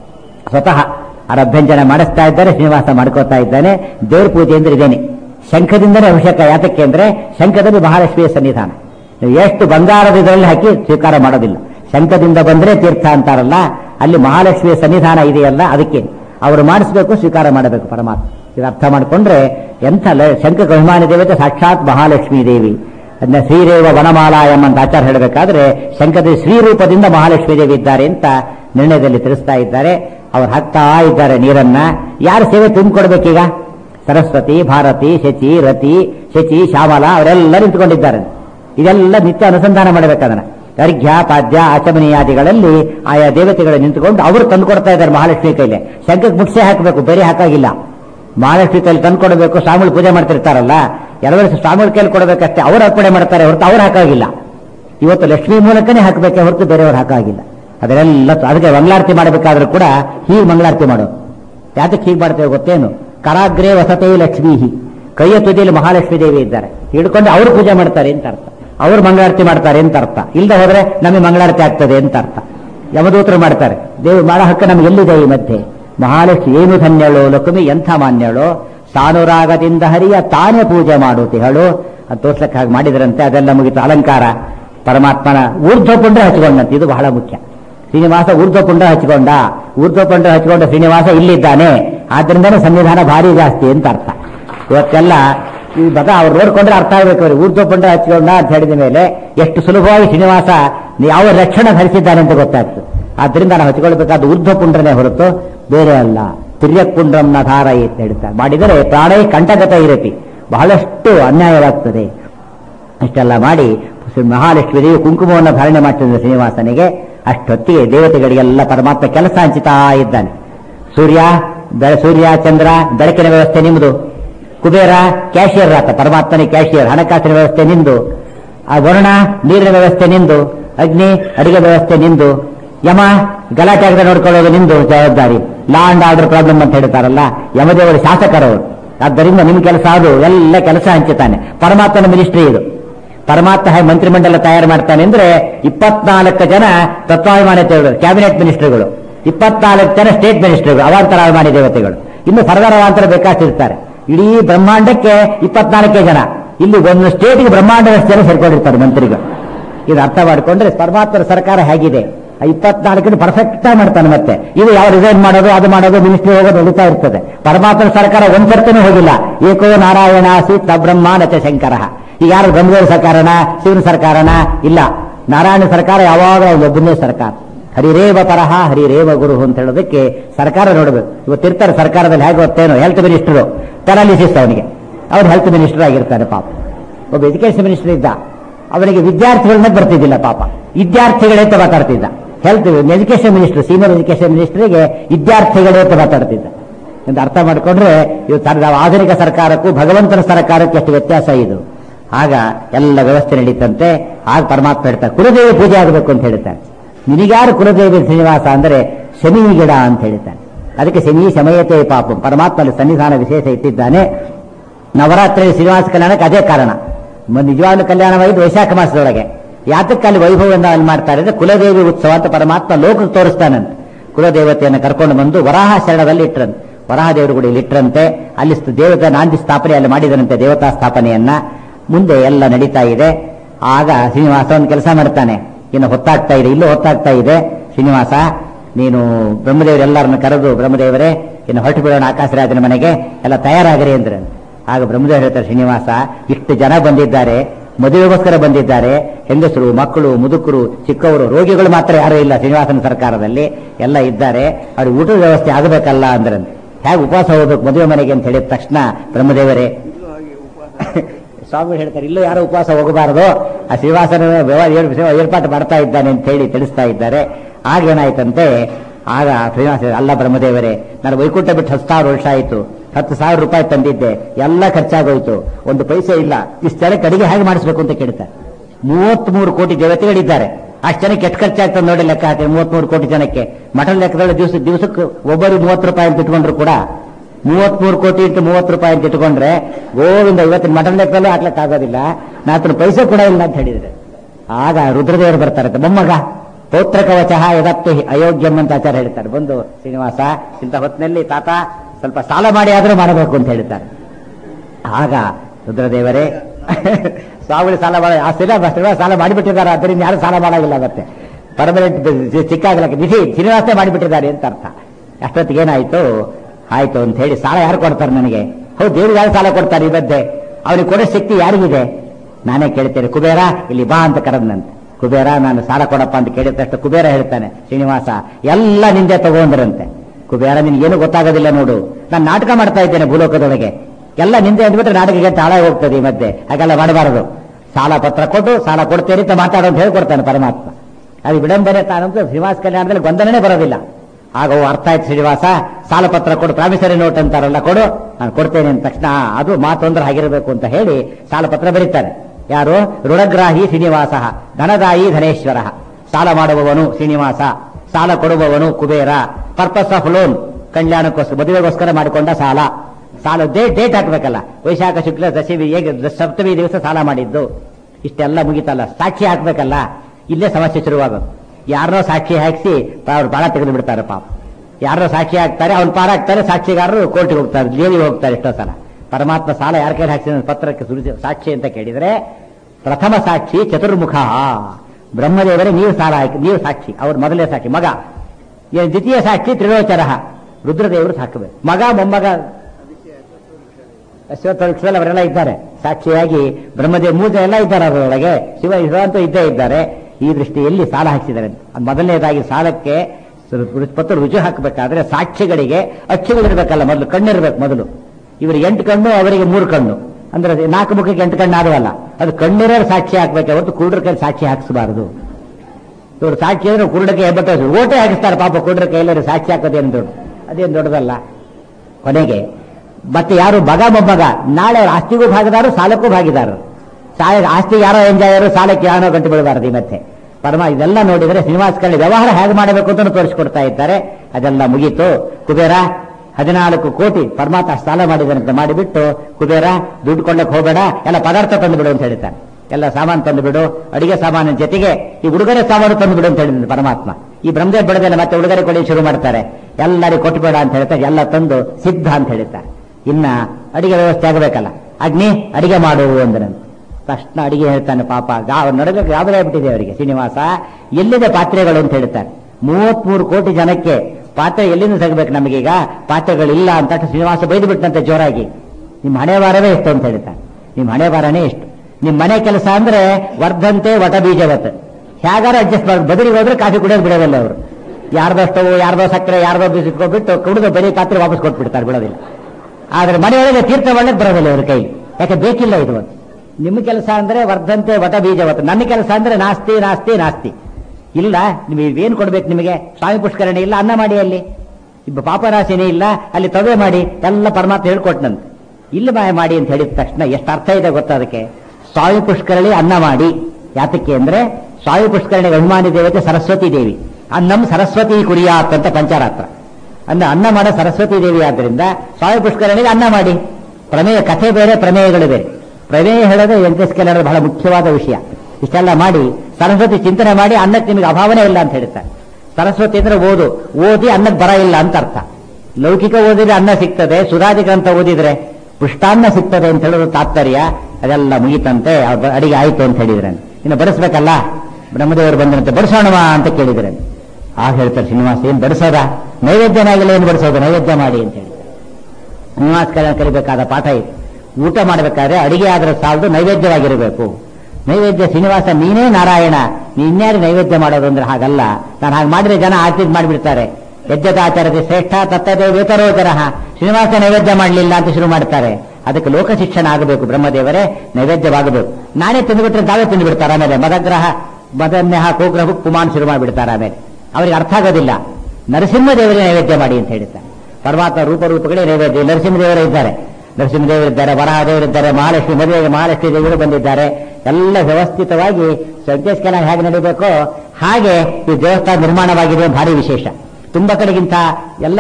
A: ಸ್ವತಃ ಅವರ ಅಭ್ಯಂಜನ ಮಾಡಿಸ್ತಾ ಇದ್ದಾರೆ. ಶ್ರೀನಿವಾಸ ಮಾಡ್ಕೋತಾ ಇದ್ದಾನೆ. ದೇವ್ರ ಪೂಜೆ ಅಂದ್ರೆ ಇದೇನೆ, ಶಂಖದಿಂದನೇ ಅಭಿಷೇಕ. ಯಾತಕ್ಕೆ ಅಂದ್ರೆ ಶಂಖದಲ್ಲಿ ಮಹಾಲಕ್ಷ್ಮಿಯ ಸನ್ನಿಧಾನ. ನೀವು ಎಷ್ಟು ಬಂಗಾರದ ಇದರಲ್ಲಿ ಹಾಕಿ ಸ್ವೀಕಾರ ಮಾಡೋದಿಲ್ಲ. ಶಂಖದಿಂದ ಬಂದ್ರೆ ತೀರ್ಥ ಅಂತಾರಲ್ಲ, ಅಲ್ಲಿ ಮಹಾಲಕ್ಷ್ಮಿಯ ಸನ್ನಿಧಾನ ಇದೆಯಲ್ಲ, ಅದಕ್ಕೆ ಅವರು ಮಾಡಿಸ್ಬೇಕು, ಸ್ವೀಕಾರ ಮಾಡಬೇಕು ಪರಮಾತ್ಮ. ಇದು ಅರ್ಥ ಮಾಡಿಕೊಂಡ್ರೆ ಎಂಥ ಶಂಖ ಅಭಿಮಾನಿ ದೇವತೆ ಸಾಕ್ಷಾತ್ ಮಹಾಲಕ್ಷ್ಮೀ ದೇವಿ. ಅದನ್ನ ಶ್ರೀರೇವ ವನಮಾಲಾಯಂ ಅಂತ ಆಚಾರ ಹೇಳಬೇಕಾದ್ರೆ ಶಂಖದಲ್ಲಿ ಶ್ರೀರೂಪದಿಂದ ಮಹಾಲಕ್ಷ್ಮೀ ದೇವಿ ಇದ್ದಾರೆ ಅಂತ ನಿರ್ಣಯದಲ್ಲಿ ತಿಳಿಸ್ತಾ ಇದ್ದಾರೆ. ಅವ್ರು ಹಾಕ್ತಾ ಇದ್ದಾರೆ ನೀರನ್ನ. ಯಾರು ಸೇವೆ ತುಂಬಿಕೊಡ್ಬೇಕೀಗ? ಸರಸ್ವತಿ, ಭಾರತಿ, ಶಚಿ, ರತಿ, ಶಚಿ, ಶ್ಯಾಮಲ ಅವರೆಲ್ಲ ನಿಂತುಕೊಂಡಿದ್ದಾರೆ. ಇದೆಲ್ಲ ನಿತ್ಯ ಅನುಸಂಧಾನ ಮಾಡಬೇಕದನ್ನ. ಅರ್ಘ್ಯ, ಪಾದ್ಯ, ಆಚಮನೀಯಾದಿಗಳಲ್ಲಿ ಆಯಾ ದೇವತೆಗಳು ನಿಂತುಕೊಂಡು ಅವರು ತಂದುಕೊಡ್ತಾ ಇದ್ದಾರೆ ಮಹಾಲಕ್ಷ್ಮಿ ಕೈಲಿ. ಶಂಖಕ್ಕೆ ಮುಟ್ಸೆ ಹಾಕಬೇಕು, ಬೇರೆ ಹಾಕಾಗಿಲ್ಲ. ಮಹಾಲಕ್ಷ್ಮಿ ಕೈಲಿ ತಂದುಕೊಡ್ಬೇಕು. ಸ್ವಾಮಿಗಳು ಪೂಜೆ ಮಾಡ್ತಿರ್ತಾರಲ್ಲ, ಎರಡು ವರ್ಷ ಸ್ವಾಮಿಗಳ ಕೈಲಿ ಕೊಡಬೇಕಷ್ಟೇ, ಅವರು ಅರ್ಪಣೆ ಮಾಡ್ತಾರೆ ಹೊರತು ಅವ್ರು ಹಾಕಾಗಿಲ್ಲ. ಇವತ್ತು ಲಕ್ಷ್ಮೀ ಮೂಲಕನೇ ಹಾಕಬೇಕೆ ಹೊರತು ಬೇರೆಯವ್ರು ಹಾಕಾಗಿಲ್ಲ. ಅದನ್ನೆಲ್ಲ ಅದಕ್ಕೆ ಮಂಗಳಾರತಿ ಮಾಡಬೇಕಾದ್ರೂ ಕೂಡ ಹೀಗೆ ಮಂಗಳಾರತಿ ಮಾಡೋದು. ಯಾತಕ್ಕೆ ಹೀಗೆ ಮಾಡ್ತೇವೆ ಗೊತ್ತೇನು? ಕರಾಗ್ರೇ ವಸತೇ ಲಕ್ಷ್ಮೀ, ಕೈಯ ತುದಿಯಲ್ಲಿ ಮಹಾಲಕ್ಷ್ಮೀ ದೇವಿ ಇದ್ದಾರೆ, ಹಿಡ್ಕೊಂಡು ಅವರು ಪೂಜೆ ಮಾಡ್ತಾರೆ ಅಂತ ಅರ್ಥ. ಅವರು ಮಂಗಳಾರತಿ ಮಾಡ್ತಾರೆ ಅಂತ ಅರ್ಥ. ಇಲ್ಲದೆ ಹೋದ್ರೆ ನಮಗೆ ಮಂಗಳಾರತಿ ಆಗ್ತದೆ ಅಂತ ಅರ್ಥ. ಯಮದೂತರು ಮಾಡ್ತಾರೆ. ದೇವಿ ಮಾಡೋ ಹಕ್ಕ ನಮ್ಗೆ ಎಲ್ಲಿದೆ ಈ ಮಧ್ಯೆ? ಮಹಾಲಕ್ಷ್ಮಿ ಏನು ಧನ್ಯಳು, ಲಕ್ಷ್ಮಿ ಎಂಥ ಮಾನ್ಯಳು, ಸಾನುರಾಗದಿಂದ ಹರಿಯ ತಾನೇ ಪೂಜೆ ಮಾಡುತ್ತೆ ಹೇಳು ಅದು ತೋರ್ಸಕ್ಕೆ ಹಾಗೆ ಮಾಡಿದ್ರಂತೆ. ಅದೆಲ್ಲ ಮುಗಿತು. ಅಲಂಕಾರ ಪರಮಾತ್ಮನ ಊರ್ಧ್ವಪುಂಡ ಹಚ್ಕೊಂಡಂತೆ, ಇದು ಬಹಳ ಮುಖ್ಯ. ಶ್ರೀನಿವಾಸ ಊರ್ಧ್ವಪುಂಡ ಹಚ್ಕೊಂಡ, ಊರ್ಧ್ವಪುಂಡ ಹಚ್ಕೊಂಡ ಶ್ರೀನಿವಾಸ ಇಲ್ಲಿದ್ದಾನೆ, ಆದ್ರಿಂದನೇ ಸನ್ನಿಧಾನ ಭಾರಿ ಜಾಸ್ತಿ ಅಂತ ಅರ್ಥ. ಇವತ್ತೆಲ್ಲ ಈ ಬದ ಅವ್ರು ನೋಡ್ಕೊಂಡ್ರೆ ಅರ್ಥ ಆಗ್ಬೇಕು. ಅವ್ರಿಗೆ ಊರ್ಧ್ವಪುಂಡ ಹಚ್ಕೊಂಡ ಅಂತ ಹೇಳಿದ ಮೇಲೆ ಎಷ್ಟು ಸುಲಭವಾಗಿ ಶ್ರೀನಿವಾಸ ಯಾವ ಲಕ್ಷಣ ಧರಿಸಿದ್ದಾನೆ ಅಂತ ಗೊತ್ತಾಗ್ತದೆ. ಆದ್ರಿಂದ ನಾವು ಹಚ್ಕೊಳ್ಬೇಕಾದ ಊರ್ಧ್ವಪುಂಡ್ರನೇ ಹೊರತು ಬೇರೆ ಅಲ್ಲ. ತಿರ್ಯಪುಂಡ್ರಂನ ಧಾರ ಅಂತ ಹೇಳ್ತಾರೆ. ಮಾಡಿದರೆ ಪ್ರಾಣೈ ಕಂಠಗತ ಇರತಿ, ಬಹಳಷ್ಟು ಅನ್ಯಾಯವಾಗ್ತದೆ. ಇಷ್ಟೆಲ್ಲ ಮಾಡಿ ಮಹಾಲಕ್ಷ್ಮೀ ದೇವಿ ಕುಂಕುಮವನ್ನು ಧಾರಣೆ ಮಾಡ್ತಿದ್ದ ಶ್ರೀನಿವಾಸನಿಗೆ. ಅಷ್ಟೊತ್ತಿಗೆ ದೇವತೆಗಳಿಗೆಲ್ಲ ಪರಮಾತ್ಮ ಕೆಲಸ ಹಂಚುತ್ತಾ ಇದ್ದಾನೆ. ಸೂರ್ಯ ಸೂರ್ಯ ಚಂದ್ರ ಬೆಳಕಿನ ವ್ಯವಸ್ಥೆ ನಿಮ್ದು, ಕುಬೇರ ಕ್ಯಾಶಿಯರ್ ಆತ, ಪರಮಾತ್ಮನೇ ಕ್ಯಾಶಿಯರ್, ಹಣಕಾಸಿನ ವ್ಯವಸ್ಥೆ ನಿಂದು, ಆ ವರುಣ ನೀರಿನ ವ್ಯವಸ್ಥೆ ನಿಂದು, ಅಗ್ನಿ ಅಡಿಗೆ ವ್ಯವಸ್ಥೆ ನಿಂದು, ಯಮ ಗಲಾಟೆ ಆಗದೆ ನೋಡ್ಕೊಳ್ಳೋದು ನಿಂದು ಜವಾಬ್ದಾರಿ. ಲಾ ಅಂಡ್ ಆರ್ಡರ್ ಪ್ರಾಬ್ಲಮ್ ಅಂತ ಹೇಳ್ತಾರಲ್ಲ, ಯಮದೇವರು ಶಾಸಕರವರು. ಆದ್ದರಿಂದ ನಿಮ್ ಕೆಲಸ ಅದು, ಎಲ್ಲ ಕೆಲಸ ಹಂಚುತ್ತಾನೆ. ಪರಮಾತ್ಮನ ಮಿನಿಸ್ಟ್ರಿ ಇದು. ಪರಮಾತ್ಮ ಹಾಗೆ ಮಂತ್ರಿಮಂಡಲ ತಯಾರು ಮಾಡ್ತಾನೆ ಅಂದ್ರೆ ಇಪ್ಪತ್ನಾಲ್ಕು ಜನ ತತ್ವಾಭಿಮಾನತೆಗಳು, ಕ್ಯಾಬಿನೆಟ್ ಮಿನಿಸ್ಟರ್ಗಳು, ಇಪ್ಪತ್ನಾಲ್ಕು ಜನ ಸ್ಟೇಟ್ ಮಿನಿಸ್ಟರ್ ಅವಾಂತರ ಮಾಡಿ ದೇವತೆಗಳು, ಇನ್ನು ಫರ್ದರ್ ಅವಾಂತರ ಬೇಕಾಗ್ತಿರ್ತಾರೆ. ಇಡೀ ಬ್ರಹ್ಮಾಂಡಕ್ಕೆ ಇಪ್ಪತ್ನಾಲ್ಕೇ ಜನ, ಇಲ್ಲಿ ಒಂದು ಸ್ಟೇಟ್ಗೆ ಬ್ರಹ್ಮಾಂಡದಷ್ಟು ಜನ ಸೇರ್ಕೊಂಡಿರ್ತಾರೆ ಮಂತ್ರಿಗಳು. ಇದು ಅರ್ಥ ಮಾಡಿಕೊಂಡ್ರೆ ಪರಮಾತ್ಮರ ಸರ್ಕಾರ ಹೇಗಿದೆ, ಇಪ್ಪತ್ನಾಲ್ಕನ್ನು ಪರ್ಫೆಕ್ಟ್ ಆಗಿ ಮಾಡ್ತಾನೆ. ಮತ್ತೆ ಇದು ಯಾವ ರಿಸೈನ್ ಮಾಡೋದು, ಅದು ಮಾಡೋದು, ಮಿನಿಸ್ಟ್ರಿ ಹೋಗೋದು ನಡೀತಾ ಇರ್ತದೆ. ಪರಮಾತ್ಮನ ಸರ್ಕಾರ ಒಂದ್ಸರ್ತಿನೂ ಹೋಗಿಲ್ಲ. ಏಕೋ ನಾರಾಯಣ ಸೀತ ಬ್ರಹ್ಮ ನಚ ಶಂಕರ. ಈಗ ಯಾರು ಬ್ರಹ್ಮದೇವ ಸರ್ಕಾರನ, ಶಿವನ ಸರ್ಕಾರನ? ಇಲ್ಲ. ನಾರಾಯಣ ಸರ್ಕಾರ ಯಾವಾಗ ಒಬ್ಬನೇ ಸರ್ಕಾರ. ಹರಿರೇವ ಪರಹ ಹರಿರೇವ ಗುರು ಅಂತ ಹೇಳೋದಕ್ಕೆ ಸರ್ಕಾರ ನೋಡಬೇಕು. ಇವತ್ತಿರ್ತಾರೆ ಸರ್ಕಾರದಲ್ಲಿ ಹೇಗೆ ಗೊತ್ತೇನೋ, ಹೆಲ್ತ್ ಮಿನಿಸ್ಟರ್ ಪ್ಯಾರಾಲಿಸಿಸ್, ಅವನಿಗೆ ಅವ್ರು ಹೆಲ್ತ್ ಮಿನಿಸ್ಟರ್ ಆಗಿರ್ತಾರೆ ಪಾಪ. ಒಬ್ಬ ಎಜುಕೇಶನ್ ಮಿನಿಸ್ಟರ್ ಇದ್ದ, ಅವನಿಗೆ ವಿದ್ಯಾರ್ಥಿಗಳನ್ನ ಬರ್ತಿದ್ದಿಲ್ಲ ಪಾಪ, ವಿದ್ಯಾರ್ಥಿಗಳೇ ಅಂತ ಮಾತಾಡ್ತಿದ್ದ. Health education minister, senior education ಮಿನಿಸ್ಟರ್ಗೆ ವಿದ್ಯಾರ್ಥಿಗಳೇ ಅಂತ ಮಾತಾಡ್ತಿದ್ದ. ಅಂತ ಅರ್ಥ ಮಾಡಿಕೊಂಡ್ರೆ ಇದು ಆಧುನಿಕ ಸರ್ಕಾರಕ್ಕೂ ಭಗವಂತನ ಸರ್ಕಾರಕ್ಕೆ ಎಷ್ಟು ವ್ಯತ್ಯಾಸ ಇದು. ಆಗ ಎಲ್ಲ ವ್ಯವಸ್ಥೆ ನಡೀತಂತೆ. ಆಗ ಪರಮಾತ್ಮ ಹೇಳ್ತಾರೆ ಕುಲದೇವಿ ಪೂಜೆ ಆಗಬೇಕು ಅಂತ ಹೇಳ್ತಾರೆ. ನಿನಗ್ಯಾರು ಕುಲದೇವಿ ಶ್ರೀನಿವಾಸ ಅಂದರೆ ಶನಿ ಗಿಡ ಅಂತ ಹೇಳ್ತಾನೆ. ಅದಕ್ಕೆ ಶನಿ ಶಮಯತೆ ಪಾಪ ಪರಮಾತ್ಮನಲ್ಲಿ ಸನ್ನಿಧಾನ ವಿಶೇಷ ಇಟ್ಟಿದ್ದಾನೆ. ನವರಾತ್ರಿ ಶ್ರೀನಿವಾಸ ಕಲ್ಯಾಣಕ್ಕೆ ಅದೇ ಕಾರಣ. ನಿಜವಾಗ್ಲೂ ಕಲ್ಯಾಣವಾಗಿದೆ ವೈಶಾಖ ಮಾಸದೊಳಗೆ. ಯಾತಕ್ಕೆ ಅಲ್ಲಿ ವೈಭವದಿಂದ ಅಲ್ಲಿ ಮಾಡ್ತಾರೆ ಅಂದ್ರೆ ಕುಲದೇವಿ ಉತ್ಸವ ಅಂತ ಪರಮಾತ್ಮ ಲೋಕಕ್ಕೆ ತೋರಿಸ್ತಾನಂತೆ. ಕುಲದೇವತೆಯನ್ನು ಕರ್ಕೊಂಡು ಬಂದು ವರಾಹ ಶರಣದಲ್ಲಿ ಇಟ್ಟರಂತೆ, ವರಾಹ ದೇವರು ಗುಡಿಯಲ್ಲಿ ಇಟ್ಟರಂತೆ. ಅಲ್ಲಿ ದೇವತಾ ನಾಂದಿ ಸ್ಥಾಪನೆ ಅಲ್ಲಿ ಮಾಡಿದರಂತೆ, ದೇವತಾ ಸ್ಥಾಪನೆಯನ್ನ. ಮುಂದೆ ಎಲ್ಲ ನಡೀತಾ ಇದೆ. ಆಗ ಶ್ರೀನಿವಾಸ ಒಂದು ಕೆಲಸ ಮಾಡ್ತಾನೆ, ಇನ್ನು ಹೊತ್ತಾಗ್ತಾ ಇದೆ, ಇಲ್ಲೂ ಹೊತ್ತಾಗ್ತಾ ಇದೆ. ಶ್ರೀನಿವಾಸ ನೀನು ಬ್ರಹ್ಮದೇವರೆಲ್ಲರನ್ನು ಕರೆದು, ಬ್ರಹ್ಮದೇವರೇ ಇನ್ನು ಹೊರಟು ಬಿಡೋಣ ಆಕಾಶರಾಜನ ಮನೆಗೆ, ಎಲ್ಲ ತಯಾರಾಗರಿ ಅಂದ್ರೆ. ಆಗ ಬ್ರಹ್ಮದೇವರು ಹೇಳ್ತಾರೆ, ಶ್ರೀನಿವಾಸ ಇಷ್ಟು ಜನ ಬಂದಿದ್ದಾರೆ, ಮದುವೆಗೋಸ್ಕರ ಬಂದಿದ್ದಾರೆ, ಹೆಂಗಸರು, ಮಕ್ಕಳು, ಮುದುಕರು, ಚಿಕ್ಕವರು, ರೋಗಿಗಳು ಮಾತ್ರ ಯಾರೂ ಇಲ್ಲ ಶ್ರೀನಿವಾಸನ ಸರ್ಕಾರದಲ್ಲಿ, ಎಲ್ಲ ಇದ್ದಾರೆ. ಅವ್ರಿಗೆ ಊಟದ ವ್ಯವಸ್ಥೆ ಆಗಬೇಕಲ್ಲ ಅಂದ್ರೆ. ಹೇಗೆ ಉಪವಾಸ ಹೋಗ್ಬೇಕು ಮದುವೆ ಮನೆಗೆ ಅಂತ ಹೇಳಿದ ತಕ್ಷಣ ಬ್ರಹ್ಮದೇವರೇ ಸ್ವಾಮಿ ಹೇಳ್ತಾರೆ, ಇಲ್ಲೂ ಯಾರು ಉಪವಾಸ ಹೋಗಬಾರದು, ಆ ಶ್ರೀನಿವಾಸನ ಏರ್ಪಾಟು ಮಾಡ್ತಾ ಇದ್ದಾನೆ ಅಂತ ಹೇಳಿ ತಿಳಿಸ್ತಾ ಇದ್ದಾರೆ. ಆಗೇನಾಯ್ತಂತೆ, ಆಗ ಶ್ರೀನಿವಾಸ ಅಲ್ಲ ಬ್ರಹ್ಮದೇವರೇ, ನಾನು ವೈಕುಂಠ ಬಿಟ್ಟು ಹತ್ತು ಸಾವಿರ ವರ್ಷ ಆಯಿತು, ಹತ್ತು ಸಾವಿರ ರೂಪಾಯಿ ತಂದಿದ್ದೆ, ಎಲ್ಲ ಖರ್ಚಾಗೋಯ್ತು, ಒಂದು ಪೈಸೆ ಇಲ್ಲ, ಇಷ್ಟು ಜನಕ್ಕೆ ಅಡಿಗೆ ಹೇಗೆ ಮಾಡಿಸ್ಬೇಕು ಅಂತ ಕೇಳ್ತಾರೆ. ಮೂವತ್ಮೂರು ಕೋಟಿ ದೇವತೆಗಳಿದ್ದಾರೆ, ಅಷ್ಟು ಜನಕ್ಕೆ ಎಷ್ಟು ಖರ್ಚಾಗ್ತದೆ ನೋಡಿ ಲೆಕ್ಕ ಹಾಕಿ. ಮೂವತ್ಮೂರು ಕೋಟಿ ಜನಕ್ಕೆ ಮಟನ್ ಲೆಕ್ಕದಲ್ಲಿ ದಿವಸ ದಿವಸಕ್ಕೆ ಒಬ್ಬರು ಮೂವತ್ತು ರೂಪಾಯಿ ಅಂತ ಇಟ್ಕೊಂಡ್ರು ಕೂಡ ಮೂವತ್ಮೂರು ಕೋಟಿ ಇಂಟು ಮೂವತ್ತು ರೂಪಾಯಿ ಅಂತ ಇಟ್ಕೊಂಡ್ರೆ ಗೋವಿಂದ ಇವತ್ತಿನ ಮಟನ್ ಲೆಕ್ಕದಲ್ಲೂ ಹಾಕ್ಲಿಕ್ಕೆ ಆಗೋದಿಲ್ಲ, ನಾತನ ಪೈಸೆ ಕೂಡ ಇಲ್ಲ ಅಂತ ಹೇಳಿದ್ರೆ. ಆಗ ರುದ್ರದೇವರು ಬರ್ತಾರೆ, ಮೊಮ್ಮಗ ಪೌತ್ರ ಕವಚ ಯದತ್ತು ಅಯೋಗ್ಯಂ ಅಂತ ಆಚಾರ ಹೇಳ್ತಾರೆ. ಬಂದು ಶ್ರೀನಿವಾಸ ಇಂಥ ಹೊತ್ತಿನಲ್ಲಿ ತಾತ ಸ್ವಲ್ಪ ಸಾಲ ಮಾಡಿ ಆದ್ರೂ ಮಾಡಬೇಕು ಅಂತ ಹೇಳ್ತಾರೆ. ಆಗ ರುದ್ರದೇವರೇ ಸ್ವಾಮಿ ಸಾಲ ಮಾಡ ಆ ಶ್ರೀನಿವಾಸ ಸಾಲ ಮಾಡಿಬಿಟ್ಟಿದ್ದಾರೆ, ಅದರಿಂದ ಯಾರು ಸಾಲ ಮಾಡಾಗಿಲ್ಲ, ಮತ್ತೆ ಪರ್ಮನೆಂಟ್ ಚಿಕ್ಕಾಗಲಕ್ಕೆ ನಿಧಿ ಶ್ರೀನಿವಾಸನೇ ಮಾಡಿಬಿಟ್ಟಿದ್ದಾರೆ ಅಂತ ಅರ್ಥ. ಅಷ್ಟೊತ್ತಿಗೆ ಏನಾಯ್ತು, ಆಯ್ತು ಅಂತ ಹೇಳಿ ಸಾಲ ಯಾರು ಕೊಡ್ತಾರೆ ನನಗೆ? ಹೌದು, ದೇವ್ರಿಗೆ ಯಾರು ಸಾಲ ಕೊಡ್ತಾರೆ ಈ ಮಧ್ಯೆ? ಅವ್ರಿಗೆ ಕೊಡೋ ಶಕ್ತಿ ಯಾರಿಗಿದೆ? ನಾನೇ ಕೇಳ್ತೇನೆ, ಕುಬೇರ ಇಲ್ಲಿ ಬಾ ಅಂತ ಕರೆದ್ನಂತೆ. ಕುಬೇರ ನಾನು ಸಾಲ ಕೊಡಪ್ಪ ಅಂತ ಕೇಳಿದಷ್ಟು ಕುಬೇರ ಹೇಳ್ತಾನೆ, ಶ್ರೀನಿವಾಸ ಎಲ್ಲ ನಿಂದೆ ತಗೊಂಡ್ರಂತೆ. ಕುಬೇರ ನಿನ್ಗೇನು ಗೊತ್ತಾಗೋದಿಲ್ಲ ನೋಡು, ನಾನು ನಾಟಕ ಮಾಡ್ತಾ ಇದ್ದೇನೆ ಭೂಲೋಕದೊಳಗೆ, ಎಲ್ಲ ನಿಂದೆ ಅಂದ್ಬಿಟ್ರೆ ನಾಟಕಕ್ಕೆ ತಾಳ ಹೋಗ್ತದೆ ಈ ಮಧ್ಯೆ, ಹಾಗೆಲ್ಲ ಮಾಡಬಾರದು. ಸಾಲ ಪತ್ರ ಕೊಟ್ಟು ಸಾಲ ಕೊಡ್ತೇನೆ ಅಂತ ಮಾತಾಡೋ ಅಂತ ಹೇಳ್ಕೊಡ್ತಾನೆ ಪರಮಾತ್ಮ. ಅದು ವಿಡಂಬನೆ ತಾನಂತೂ ಶ್ರೀನಿವಾಸ ಕಲ್ಯಾಣದಲ್ಲಿ ಗೊಂದಲನೇ ಬರೋದಿಲ್ಲ. ಆಗ ಅರ್ಥ ಆಯ್ತು, ಶ್ರೀನಿವಾಸ ಸಾಲ ಪತ್ರ ಕೊಡು, ಪ್ರಾಮಿಸರಿ ನೋಟ್ ಅಂತಾರಲ್ಲ ಕೊಡು, ನಾನು ಕೊಡ್ತೇನೆ ಅಂದ ತಕ್ಷಣ ಅದು ಮಾತೊಂದ್ರೆ ಆಗಿರಬೇಕು ಅಂತ ಹೇಳಿ ಸಾಲ ಪತ್ರ ಬರೀತಾರೆ. ಯಾರು? ಋಣಗ್ರಾಹಿ ಶ್ರೀನಿವಾಸ, ಧನದಾಯಿ ಧನೇಶ್ವರ. ಸಾಲ ಮಾಡುವವನು ಶ್ರೀನಿವಾಸ, ಸಾಲ ಕೊಡುವವನು ಕುಬೇರ. ಪರ್ಪಸ್ ಆಫ್ ಲೋನ್, ಕಲ್ಯಾಣಕ್ಕೋಸ್ಕರ ಮದುವೆಗೋಸ್ಕರ ಮಾಡಿಕೊಂಡ ಸಾಲ. ಸಾಲ ಡೇಟ್ ಡೇಟ್ ಹಾಕ್ಬೇಕಲ್ಲ, ವೈಶಾಖ ಶುಕ್ಲ ದಶಮಿ ಹೇಗೆ ಸಪ್ತಮಿ ದಿವಸ ಸಾಲ ಮಾಡಿದ್ದು. ಇಷ್ಟೆಲ್ಲ ಮುಗಿತಲ್ಲ, ಸಾಕ್ಷಿ ಹಾಕ್ಬೇಕಲ್ಲ. ಇಲ್ಲೇ ಸಮಸ್ಯೆ ಶುರುವಾಗೋದು. ಯಾರನ್ನೋ ಸಾಕ್ಷಿ ಹಾಕಿಸಿ ಅವ್ರು ಬಾಳ ತೆಗೆದು ಬಿಡ್ತಾರೆ ಪಾಪ. ಯಾರನ್ನೋ ಸಾಕ್ಷಿ ಹಾಕ್ತಾರೆ, ಅವ್ನು ಪಾರಾಗ್ತಾರೆ, ಸಾಕ್ಷಿಗಾರರು ಕೋರ್ಟಿಗೆ ಹೋಗ್ತಾರೆ, ಜೈಲಿಗೆ ಹೋಗ್ತಾರೆ ಎಷ್ಟೋ ಸಲ. ಪರಮಾತ್ಮ ಸಾಲ ಯಾರ ಕೈಲಿ ಹಾಕ್ಸಿದ ಪತ್ರಕ್ಕೆ ಸುರಿಸಿ ಸಾಕ್ಷಿ ಅಂತ ಕೇಳಿದ್ರೆ ಪ್ರಥಮ ಸಾಕ್ಷಿ ಚತುರ್ಮುಖ ಬ್ರಹ್ಮದೇವರೇ, ನೀವು ಸಾಲ ಹಾಕಿ, ನೀವು ಸಾಕ್ಷಿ, ಅವ್ರು ಮೊದಲೇ ಸಾಕ್ಷಿ ಮಗ. ದ್ವಿತೀಯ ಸಾಕ್ಷಿ ತ್ರಿಲೋಚರ ರುದ್ರದೇವರು ಸಾಕಬೇಕು. ಮಗ ಮೊಮ್ಮಗ ಅಶ್ವತ್ಥರಲ್ಲಿ ಅವರೆಲ್ಲ ಇದ್ದಾರೆ ಸಾಕ್ಷಿಯಾಗಿ. ಬ್ರಹ್ಮದೇವ ಮೂಜ ಎಲ್ಲ ಇದ್ದಾರೆ ಅದರೊಳಗೆ, ಶಿವ ಶಿವ ಅಂತೂ ಇದ್ದೇ ಇದ್ದಾರೆ. ಈ ದೃಷ್ಟಿಯಲ್ಲಿ ಸಾಲ ಹಾಕಿಸಿದ್ದಾರೆ. ಮೊದಲನೇದಾಗಿ ಸಾಲಕ್ಕೆ ಪತ್ರ ರುಜು ಹಾಕಬೇಕಾದ್ರೆ ಸಾಕ್ಷಿಗಳಿಗೆ ಅಚ್ಚುಗಳಿರ್ಬೇಕಲ್ಲ, ಮೊದಲು ಕಣ್ಣಿರ್ಬೇಕು. ಮೊದಲು ಇವರಿಗೆ ಎಂಟು ಕಣ್ಣು, ಅವರಿಗೆ ಮೂರು ಕಣ್ಣು, ಅಂದ್ರೆ ನಾಲ್ಕು ಮುಖಕ್ಕೆ ಎಂಟು ಕಣ್ಣು ಆದವಲ್ಲ, ಅದು ಕಣ್ಣಿರೋರು ಸಾಕ್ಷಿ ಹಾಕ್ಬೇಕು ಹೊರತು ಕುರುಡ್ರ ಕೈಲಿ ಸಾಕ್ಷಿ ಹಾಕಿಸಬಾರದು. ಇವರು ಸಾಕ್ಷಿ ಅಂದ್ರೆ ಕುರುಡಕ್ಕೆ ಹೆಬ್ಬಟ್ಟ ಓಟೆ ಹಾಕಿಸ್ತಾರೆ ಪಾಪ. ಕುರುಡ್ರ ಕೈಯಲ್ಲಿ ಸಾಕ್ಷಿ ಹಾಕೋದೇನು ದೊಡ್ಡ, ಅದೇನು ದೊಡ್ಡದಲ್ಲ. ಕೊನೆಗೆ ಮತ್ತೆ ಯಾರು ಮಗ ಮೊಮ್ಮಗ, ನಾಳೆ ಆಸ್ತಿಗೂ ಭಾಗದಾರರು, ಸಾಲಕ್ಕೂ ಭಾಗಿದಾರರು. ಸಾಲ ಆಸ್ತಿಗೆ ಯಾರೋ ಎಂಜಾಯರು, ಸಾಲಕ್ಕೆ ಯಾರೋ ಗಂಟು ಬೀಳಬಾರದು. ಈ ಮತ್ತೆ ಪರಮ ಇದೆಲ್ಲ ನೋಡಿದರೆ ಶ್ರೀನಿವಾಸ ಕಳ್ಳಿ ವ್ಯವಹಾರ ಹೇಗೆ ಮಾಡಬೇಕು ಅಂತ ತೋರಿಸಿಕೊಡ್ತಾ ಇದ್ದಾರೆ. ಅದೆಲ್ಲ ಮುಗೀತು. ಕುಬೇರ ಹದಿನಾಲ್ಕು ಕೋಟಿ ಪರಮಾತ್ಮ ಸಾಲ ಮಾಡಿದಂತೆ ಮಾಡಿಬಿಟ್ಟು, ಕುಬೇರ ದುಡ್ಡು ಕೊಳ್ಳಕ್ಕೆ ಹೋಗಬೇಡ, ಎಲ್ಲ ಪದಾರ್ಥ ತಂದು ಬಿಡು ಅಂತ ಹೇಳ್ತಾನೆ. ಎಲ್ಲ ಸಾಮಾನು ತಂದು ಬಿಡು, ಅಡಿಗೆ ಸಾಮಾನಿನ ಜೊತೆಗೆ ಈ ಉಡುಗೊರೆ ಸಾಮಾನು ತಂದು ಬಿಡು ಅಂತ ಹೇಳಿದ್ರೆ ಪರಮಾತ್ಮ. ಈ ಬ್ರಹ್ಮದೇವ್ ಬಡದಲ್ಲ ಮತ್ತೆ ಉಡುಗೊರೆ ಕೊಡಿ ಶುರು ಮಾಡ್ತಾರೆ. ಎಲ್ಲರಿಗೂ ಕೊಟ್ಟಬೇಡ ಅಂತ ಹೇಳ್ತಾರೆ, ಎಲ್ಲ ತಂದು ಸಿದ್ಧ ಅಂತ ಹೇಳ್ತಾರೆ. ಇನ್ನ ಅಡಿಗೆ ವ್ಯವಸ್ಥೆ ಆಗಬೇಕಲ್ಲ, ಅಗ್ನಿ ಅಡಿಗೆ ಮಾಡುವು ಅಂದ್ರಂತೆ. ತಕ್ಷಣ ಅಡಿಗೆ ಹೇಳ್ತಾನೆ. ಪಾಪ ಗಾ ನಡುವೆ ಗಾಬರಿ ಆಗ್ಬಿಟ್ಟಿದೆ ಅವರಿಗೆ. ಶ್ರೀನಿವಾಸ ಎಲ್ಲಿದೆ ಪಾತ್ರೆಗಳು ಅಂತ ಹೇಳ್ತಾರೆ. ಮೂವತ್ಮೂರು ಕೋಟಿ ಜನಕ್ಕೆ ಪಾತ್ರೆ ಎಲ್ಲಿಂದ ಸಿಗಬೇಕು ನಮಗೀಗ, ಪಾತ್ರೆಗಳಿಲ್ಲ ಅಂತ ಶ್ರೀನಿವಾಸ ಬೈದು ಬಿಟ್ಟಂತೆ ಜೋರಾಗಿ. ನಿಮ್ಮ ಹಣೆ ಬಾರವೇ ಎಷ್ಟು ಅಂತ ಹೇಳ್ತಾನೆ. ನಿಮ್ಮ ಹಣೆ ಬಾರನೇ ಎಷ್ಟು. ನಿಮ್ ಮನೆ ಕೆಲಸ ಅಂದ್ರೆ ವರ್ಧಂತೆ ವಟ ಬೀಜವತ್, ಹೇಗಾರ ಅಡ್ಜಸ್ಟ್ ಮಾಡಿ. ಬದಲಿಗೆ ಹೋದ್ರೆ ಕಾಫಿ ಕುಡಿಯೋದು ಬಿಡೋದಿಲ್ಲ ಅವರು. ಯಾರ್ದೋ ಸ್ಟವ್, ಯಾರ್ದೋ ಸಕ್ಕರೆ, ಯಾರ್ದೋ ಬಿಸಿಟ್ಕೊಬಿಟ್ಟು ಕುಡಿದು ಬರೀ ಪಾತ್ರೆ ವಾಪಸ್ ಕೊಟ್ಬಿಡ್ತಾರೆ, ಬಿಡೋದಿಲ್ಲ. ಆದ್ರೆ ಮನೆಯೊಳಗೆ ತೀರ್ಥ ಒಳ್ಳೇದು ಬರೋದಿಲ್ಲ ಅವ್ರ ಕೈ, ಯಾಕೆ ಬೇಕಿಲ್ಲ ಇದು. ನಿಮ್ಮ ಕೆಲಸ ಅಂದ್ರೆ ವರ್ಧಂತೆ ವಟ ಬೀಜವತ್, ನನ್ನ ಕೆಲಸ ಅಂದ್ರೆ ನಾಸ್ತಿ ನಾಸ್ತಿ ನಾಸ್ತಿ. ಇಲ್ಲ ನಿಮಗೆ ಏನ್ ಕೊಡ್ಬೇಕು, ನಿಮಗೆ ಸ್ವಾಮಿ ಪುಷ್ಕರಣೆ ಇಲ್ಲ, ಅನ್ನ ಮಾಡಿ. ಅಲ್ಲಿ ಇಬ್ಬ ಪಾಪರಾಶಿನೇ ಇಲ್ಲ, ಅಲ್ಲಿ ತವೆ ಮಾಡಿ, ಎಲ್ಲ ಪರಮಾತ್ಮ ಹೇಳ್ಕೊಟ್ನಂತೆ. ಇಲ್ಲಿ ಬಾಯ ಮಾಡಿ ಅಂತ ಹೇಳಿದ ತಕ್ಷಣ ಎಷ್ಟು ಅರ್ಥ ಇದೆ ಗೊತ್ತಾ ಅದಕ್ಕೆ. ಸ್ವಾಮಿ ಪುಷ್ಕರಣಿ ಅನ್ನ ಮಾಡಿ. ಯಾತಕ್ಕೆ ಅಂದ್ರೆ ಸ್ವಾಮಿ ಪುಷ್ಕರಣಿಗೆ ಅಭಿಮಾನಿ ದೇವತೆ ಸರಸ್ವತಿ ದೇವಿ. ಅನ್ನಂ ಸರಸ್ವತಿ ಕುರಿಯಾತ್ ಅಂತ ಪಂಚರಾತ್ರ. ಅಂದ್ರೆ ಅನ್ನ ಮಾಡೋ ಸರಸ್ವತಿ ದೇವಿ ಆದ್ದರಿಂದ ಸ್ವಾಮಿ ಪುಷ್ಕರಣಿಗೆ ಅನ್ನ ಮಾಡಿ. ಪ್ರಮೇಯ ಕಥೆ ಬೇರೆ, ಪ್ರಮೇಯಗಳು ಬೇರೆ. ಪ್ರಮೇಯ ಹೇಳೋದು ಎಂಟೆಸ್ಕೆಲ್ಲರ ಬಹಳ ಮುಖ್ಯವಾದ ವಿಷಯ. ಇಷ್ಟೆಲ್ಲ ಮಾಡಿ ಸರಸ್ವತಿ ಚಿಂತನೆ ಮಾಡಿ ಅನ್ನಕ್ಕೆ ನಿಮಗೆ ಅಭಾವನೆ ಇಲ್ಲ ಅಂತ ಹೇಳ್ತಾರೆ. ಸರಸ್ವತಿ ಅಂದ್ರೆ ಓದು, ಓದಿ ಅನ್ನಕ್ಕೆ ಬರ ಇಲ್ಲ ಅಂತ ಅರ್ಥ. ಲೌಕಿಕ ಓದಿದ್ರೆ ಅನ್ನ ಸಿಗ್ತದೆ, ಸುಧಾದಿ ಗ್ರಂಥ ಓದಿದ್ರೆ ಪುಷ್ಟಾನ್ನ ಸಿಗ್ತದೆ ಅಂತ ಹೇಳೋದು ತಾತ್ಪರ್ಯ. ಅದೆಲ್ಲ ಮುಗಿತಂತೆ, ಅಡಿಗೆ ಆಯ್ತು ಅಂತ ಹೇಳಿದ್ರೆ ಇನ್ನು ಬಡಿಸ್ಬೇಕಲ್ಲ. ಬ್ರಹ್ಮದೇವರು ಬಂದಂತೆ ಬಡಿಸೋಣವಾ ಅಂತ ಕೇಳಿದ್ರೆ ಆಗ ಹೇಳ್ತಾರೆ ಶ್ರೀನಿವಾಸ, ಏನ್ ಬಡಿಸೋದ, ನೈವೇದ್ಯನಾಗಿಲ್ಲ, ಏನ್ ಬಡಿಸೋದು, ನೈವೇದ್ಯ ಮಾಡಿ ಅಂತ ಹೇಳಿ. ಶ್ರೀನಿವಾಸ ಕಲ್ಯಾಣ ಕಲಿಬೇಕಾದ ಪಾಠ ಇದು. ಊಟ ಮಾಡಬೇಕಾದ್ರೆ ಅಡಿಗೆ ಆದ್ರೆ ಸಾಲದು, ನೈವೇದ್ಯವಾಗಿರಬೇಕು. ನೈವೇದ್ಯ ಶ್ರೀನಿವಾಸ ನೀನೇ ನಾರಾಯಣ, ನೀನ್ಯಾರು ನೈವೇದ್ಯ ಮಾಡೋದು ಅಂದ್ರೆ ಹಾಗಲ್ಲ. ನಾನು ಹಾಗೆ ಮಾಡಿದ್ರೆ ಜನ ಆಚರಣೆ ಮಾಡಿಬಿಡ್ತಾರೆ. ಯಜ್ಞದಾಚಾರತೆ ಶ್ರೇಷ್ಠ ತತ್ತದೇ ವೇತರೋಚರ. ಶ್ರೀನಿವಾಸ ನೈವೇದ್ಯ ಮಾಡಲಿಲ್ಲ ಅಂತ ಶುರು ಮಾಡ್ತಾರೆ. ಅದಕ್ಕೆ ಲೋಕ ಶಿಕ್ಷಣ ಆಗಬೇಕು. ಬ್ರಹ್ಮದೇವರೇ ನೈವೇದ್ಯವಾಗಬೇಕು. ನಾನೇ ತಿಂದುಬಿಟ್ರೆ ತಾವೇ ತಿಂದು ಬಿಡ್ತಾರೆ. ಆಮೇಲೆ ಮದಗ್ರಹ ಮದನ್ಯಹ ಕೋಗ್ರಹ ಕುಮಾನ್ ಶುರು ಮಾಡಿಬಿಡ್ತಾರೆ. ಆಮೇಲೆ ಅವರಿಗೆ ಅರ್ಥ ಆಗೋದಿಲ್ಲ. ನರಸಿಂಹದೇವರೇ ನೈವೇದ್ಯ ಮಾಡಿ ಅಂತ ಹೇಳ್ತಾರೆ. ಪರಮಾತ್ಮ ರೂಪರೂಪಗಳೇ ನೈವೇದ್ಯ. ನರಸಿಂಹದೇವರೇ ಇದ್ದಾರೆ, ನರಸಿಂಹದೇವರಿದ್ದಾರೆ, ವರಾಹದೇವರಿದ್ದಾರೆ, ಮಹಾಲಕ್ಷ್ಮಿ ಮದುವೆಗೆ ಮಹಾಲಕ್ಷ್ಮಿ ದೇವರು ಬಂದಿದ್ದಾರೆ. ಎಲ್ಲ ವ್ಯವಸ್ಥಿತವಾಗಿ ಸಂದೇಶಕನ ಹೇಗೆ ನಡೀಬೇಕೋ ಹಾಗೆ ಈ ದೇವಸ್ಥಾನ ನಿರ್ಮಾಣವಾಗಿದೆ. ಭಾರಿ ವಿಶೇಷ. ತುಂಬಾ ಕಡೆಗಿಂತ ಎಲ್ಲ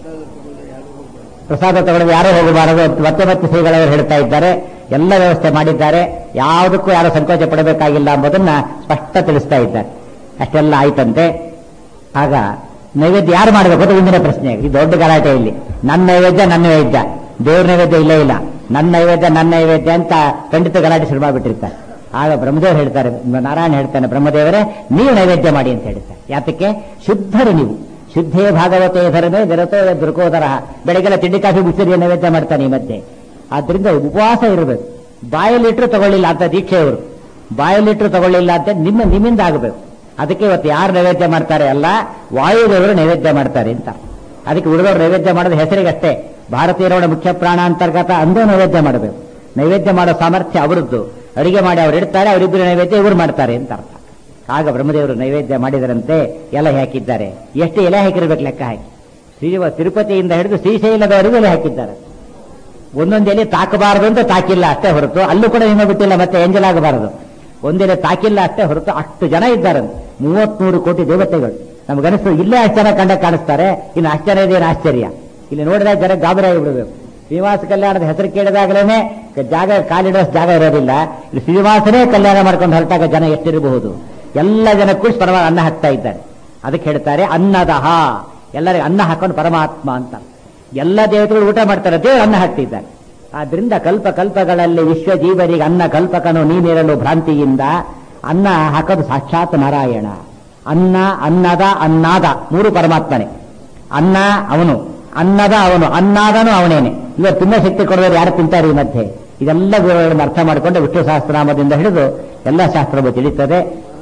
A: ಪ್ರಸಾದ ತಗೊಳ್ಳೋದು ಯಾರೋ ಹೋಗಬಾರದು ಮತ್ತೆ ಮತ್ತೆ ಶ್ರೀಗಳವರು ಹೇಳ್ತಾ ಇದ್ದಾರೆ. ಎಲ್ಲ ವ್ಯವಸ್ಥೆ ಮಾಡಿದ್ದಾರೆ. ಯಾವುದಕ್ಕೂ ಯಾರು ಸಂಕೋಚ ಪಡಬೇಕಾಗಿಲ್ಲ ಎಂಬುದನ್ನ ಸ್ಪಷ್ಟ ತಿಳಿಸ್ತಾ ಇದ್ದಾರೆ. ಅಷ್ಟೆಲ್ಲ ಆಯ್ತಂತೆ. ಆಗ ನೈವೇದ್ಯ ಯಾರು ಮಾಡಬೇಕು ಅಂತ ಮುಂದಿನ ಪ್ರಶ್ನೆ. ಈ ದೊಡ್ಡ ಗಲಾಟೆ ಇಲ್ಲಿ. ನನ್ನ ನೈವೇದ್ಯ ನನ್ನ ನೈವೇದ್ಯ, ದೇವ್ರ ನೈವೇದ್ಯ ಇಲ್ಲೇ ಇಲ್ಲ. ನನ್ನ ನೈವೇದ್ಯ ನನ್ನ ನೈವೇದ್ಯ ಅಂತ ಖಂಡಿತ ಗಲಾಟೆ ಶುರು ಮಾಡಿಬಿಟ್ಟಿರ್ತಾರೆ. ಆಗ ಬ್ರಹ್ಮದೇವರು ಹೇಳ್ತಾರೆ, ನಾರಾಯಣ ಹೇಳ್ತಾನೆ, ಬ್ರಹ್ಮದೇವರೇ ನೀವು ನೈವೇದ್ಯ ಮಾಡಿ ಅಂತ ಹೇಳ್ತಾರೆ. ಯಾತಕ್ಕೆ? ಶುದ್ಧರು ನೀವು. ಶುದ್ಧೇ ಭಾಗವತೇ ಧರ್ಮೇ ನಿರತೋ ದುರ್ಕೋದರ. ಬೆಳಗ್ಗೆಲ್ಲ ತಿಂಡಿ ಕಾಫಿ ಬಿಸಿಲಿಗೆ ನೈವೇದ್ಯ ಮಾಡ್ತಾನೆ ಈ ಮಧ್ಯೆ. ಆದ್ರಿಂದ ಉಪವಾಸ ಇರಬೇಕು. ಬಾಯಲ್ಲಿಟ್ಟರು ತಗೊಳ್ಳಿಲ್ಲ ಅಂತ ದೀಕ್ಷೆ ಅವರು. ಬಾಯಲ್ಲಿಟ್ಟರು ತಗೊಳ್ಳಿಲ್ಲ ಅಂತ ನಿಮ್ಮ ನಿಮ್ಮಿಂದ ಆಗಬೇಕು. ಅದಕ್ಕೆ ಇವತ್ತು ಯಾರು ನೈವೇದ್ಯ ಮಾಡ್ತಾರೆ ಅಲ್ಲ, ವಾಯುದೇವರು ನೈವೇದ್ಯ ಮಾಡ್ತಾರೆ ಅಂತ. ಅದಕ್ಕೆ ಉಳಿದವರು ನೈವೇದ್ಯ ಮಾಡೋದು ಹೆಸರಿಗಷ್ಟೇ. ಭಾರತೀಯರ ಮುಖ್ಯ ಪ್ರಾಣ ಅಂತರ್ಗತ ಅಂದು ನೈವೇದ್ಯ ಮಾಡಬೇಕು. ನೈವೇದ್ಯ ಮಾಡೋ ಸಾಮರ್ಥ್ಯ ಅವರದ್ದು. ಅಡಿಗೆ ಮಾಡಿ ಅವ್ರು ಇಡ್ತಾರೆ, ಅವರಿಬ್ಬರು ನೈವೇದ್ಯ ಇವರು ಮಾಡ್ತಾರೆ ಅಂತ ಅರ್ಥ. ಆಗ ಬ್ರಹ್ಮದೇವರು ನೈವೇದ್ಯ ಮಾಡಿದರಂತೆ. ಎಲೆ ಹಾಕಿದ್ದಾರೆ. ಎಷ್ಟು ಎಲೆ ಹಾಕಿರ್ಬೇಕು ಲೆಕ್ಕ ಹಾಕಿ. ಶ್ರೀವ ತಿರುಪತಿಯಿಂದ ಹಿಡಿದು ಶ್ರೀಶೈಲದವರೆಗೂ ಎಲೆ ಹಾಕಿದ್ದಾರೆ. ಒಂದೊಂದು ಎಲೆ ತಾಕಬಾರದು ಅಂತ ತಾಕಿಲ್ಲ ಅಷ್ಟೇ ಹೊರತು, ಅಲ್ಲೂ ಕೂಡ ಇನ್ನೂ ಬಿಟ್ಟಿಲ್ಲ ಮತ್ತೆ ಎಂಜಲಾಗಬಾರದು. ಒಂದೆಲೆ ತಾಕಿಲ್ಲ ಅಷ್ಟೇ ಹೊರತು ಅಷ್ಟು ಜನ ಇದ್ದಾರೆ. ಮೂವತ್ಮೂರು ಕೋಟಿ ದೇವತೆಗಳು. ನಮಗನಿಸ್ತು ಇಲ್ಲೇ ಅಷ್ಟು ಜನ ಕಂಡ ಕಾಣಿಸ್ತಾರೆ. ಇನ್ನು ಆಶ್ಚರ್ಯ ಇದೇನು ಆಶ್ಚರ್ಯ. ಇಲ್ಲಿ ನೋಡಿದಾಗ ಜನ ಗಾಬರಿ ಆಗಿಬಿಡಬೇಕು. ಶ್ರೀನಿವಾಸ ಕಲ್ಯಾಣದ ಹೆಸರು ಕೇಳಿದಾಗಲೇ ಜಾಗ ಕಾಲಿಡೋ ಜಾಗ ಇರೋದಿಲ್ಲ. ಇಲ್ಲಿ ಶ್ರೀನಿವಾಸನೇ ಕಲ್ಯಾಣ ಮಾಡ್ಕೊಂಡು ಹೊರಟಾಗ ಜನ ಎಷ್ಟಿರಬಹುದು. ಎಲ್ಲ ಜನ ಕೂಡಿಸಿ ಪರಮಾತ್ಮ ಅನ್ನ ಹಾಕ್ತಾ ಇದ್ದಾರೆ. ಅದಕ್ಕೆ ಹೇಳ್ತಾರೆ ಅನ್ನದಹ. ಎಲ್ಲರಿಗೂ ಅನ್ನ ಹಾಕೊಂಡು ಪರಮಾತ್ಮ ಅಂತ. ಎಲ್ಲ ದೇವತೆಗಳು ಊಟ ಮಾಡ್ತಾರೆ, ದೇವರು ಅನ್ನ ಹಾಕ್ತಿದ್ದಾರೆ. ಆದ್ರಿಂದ ಕಲ್ಪ ಕಲ್ಪಗಳಲ್ಲಿ ವಿಶ್ವ ಜೀವರಿಗೆ ಅನ್ನ ಕಲ್ಪಕನು ನೀನಿರಲು ಭ್ರಾಂತಿಯಿಂದ ಅನ್ನ ಹಾಕೋದು ಸಾಕ್ಷಾತ್ ನಾರಾಯಣ. ಅನ್ನ ಅನ್ನದ ಅನ್ನಾದ ಮೂರು ಪರಮಾತ್ಮನೇ. ಅನ್ನ ಅವನು, ಅನ್ನದ ಅವನು, ಅನ್ನಾದನು ಅವನೇನೆ. ಇವತ್ತು ತುಂಬ ಶಕ್ತಿ ಕೊಡೋರು ಯಾರು ತಿಂತಾರೆ ಈ ಮಧ್ಯೆ. ಇದೆಲ್ಲ ವಿವರಗಳನ್ನು ಅರ್ಥ ಮಾಡಿಕೊಂಡು ವಿಷ್ಣು ಸಹಸ್ರನಾಮದಿಂದ ಹಿಡಿದು ಎಲ್ಲ ಶಾಸ್ತ್ರವು ತಿಳಿಯುತ್ತದೆ.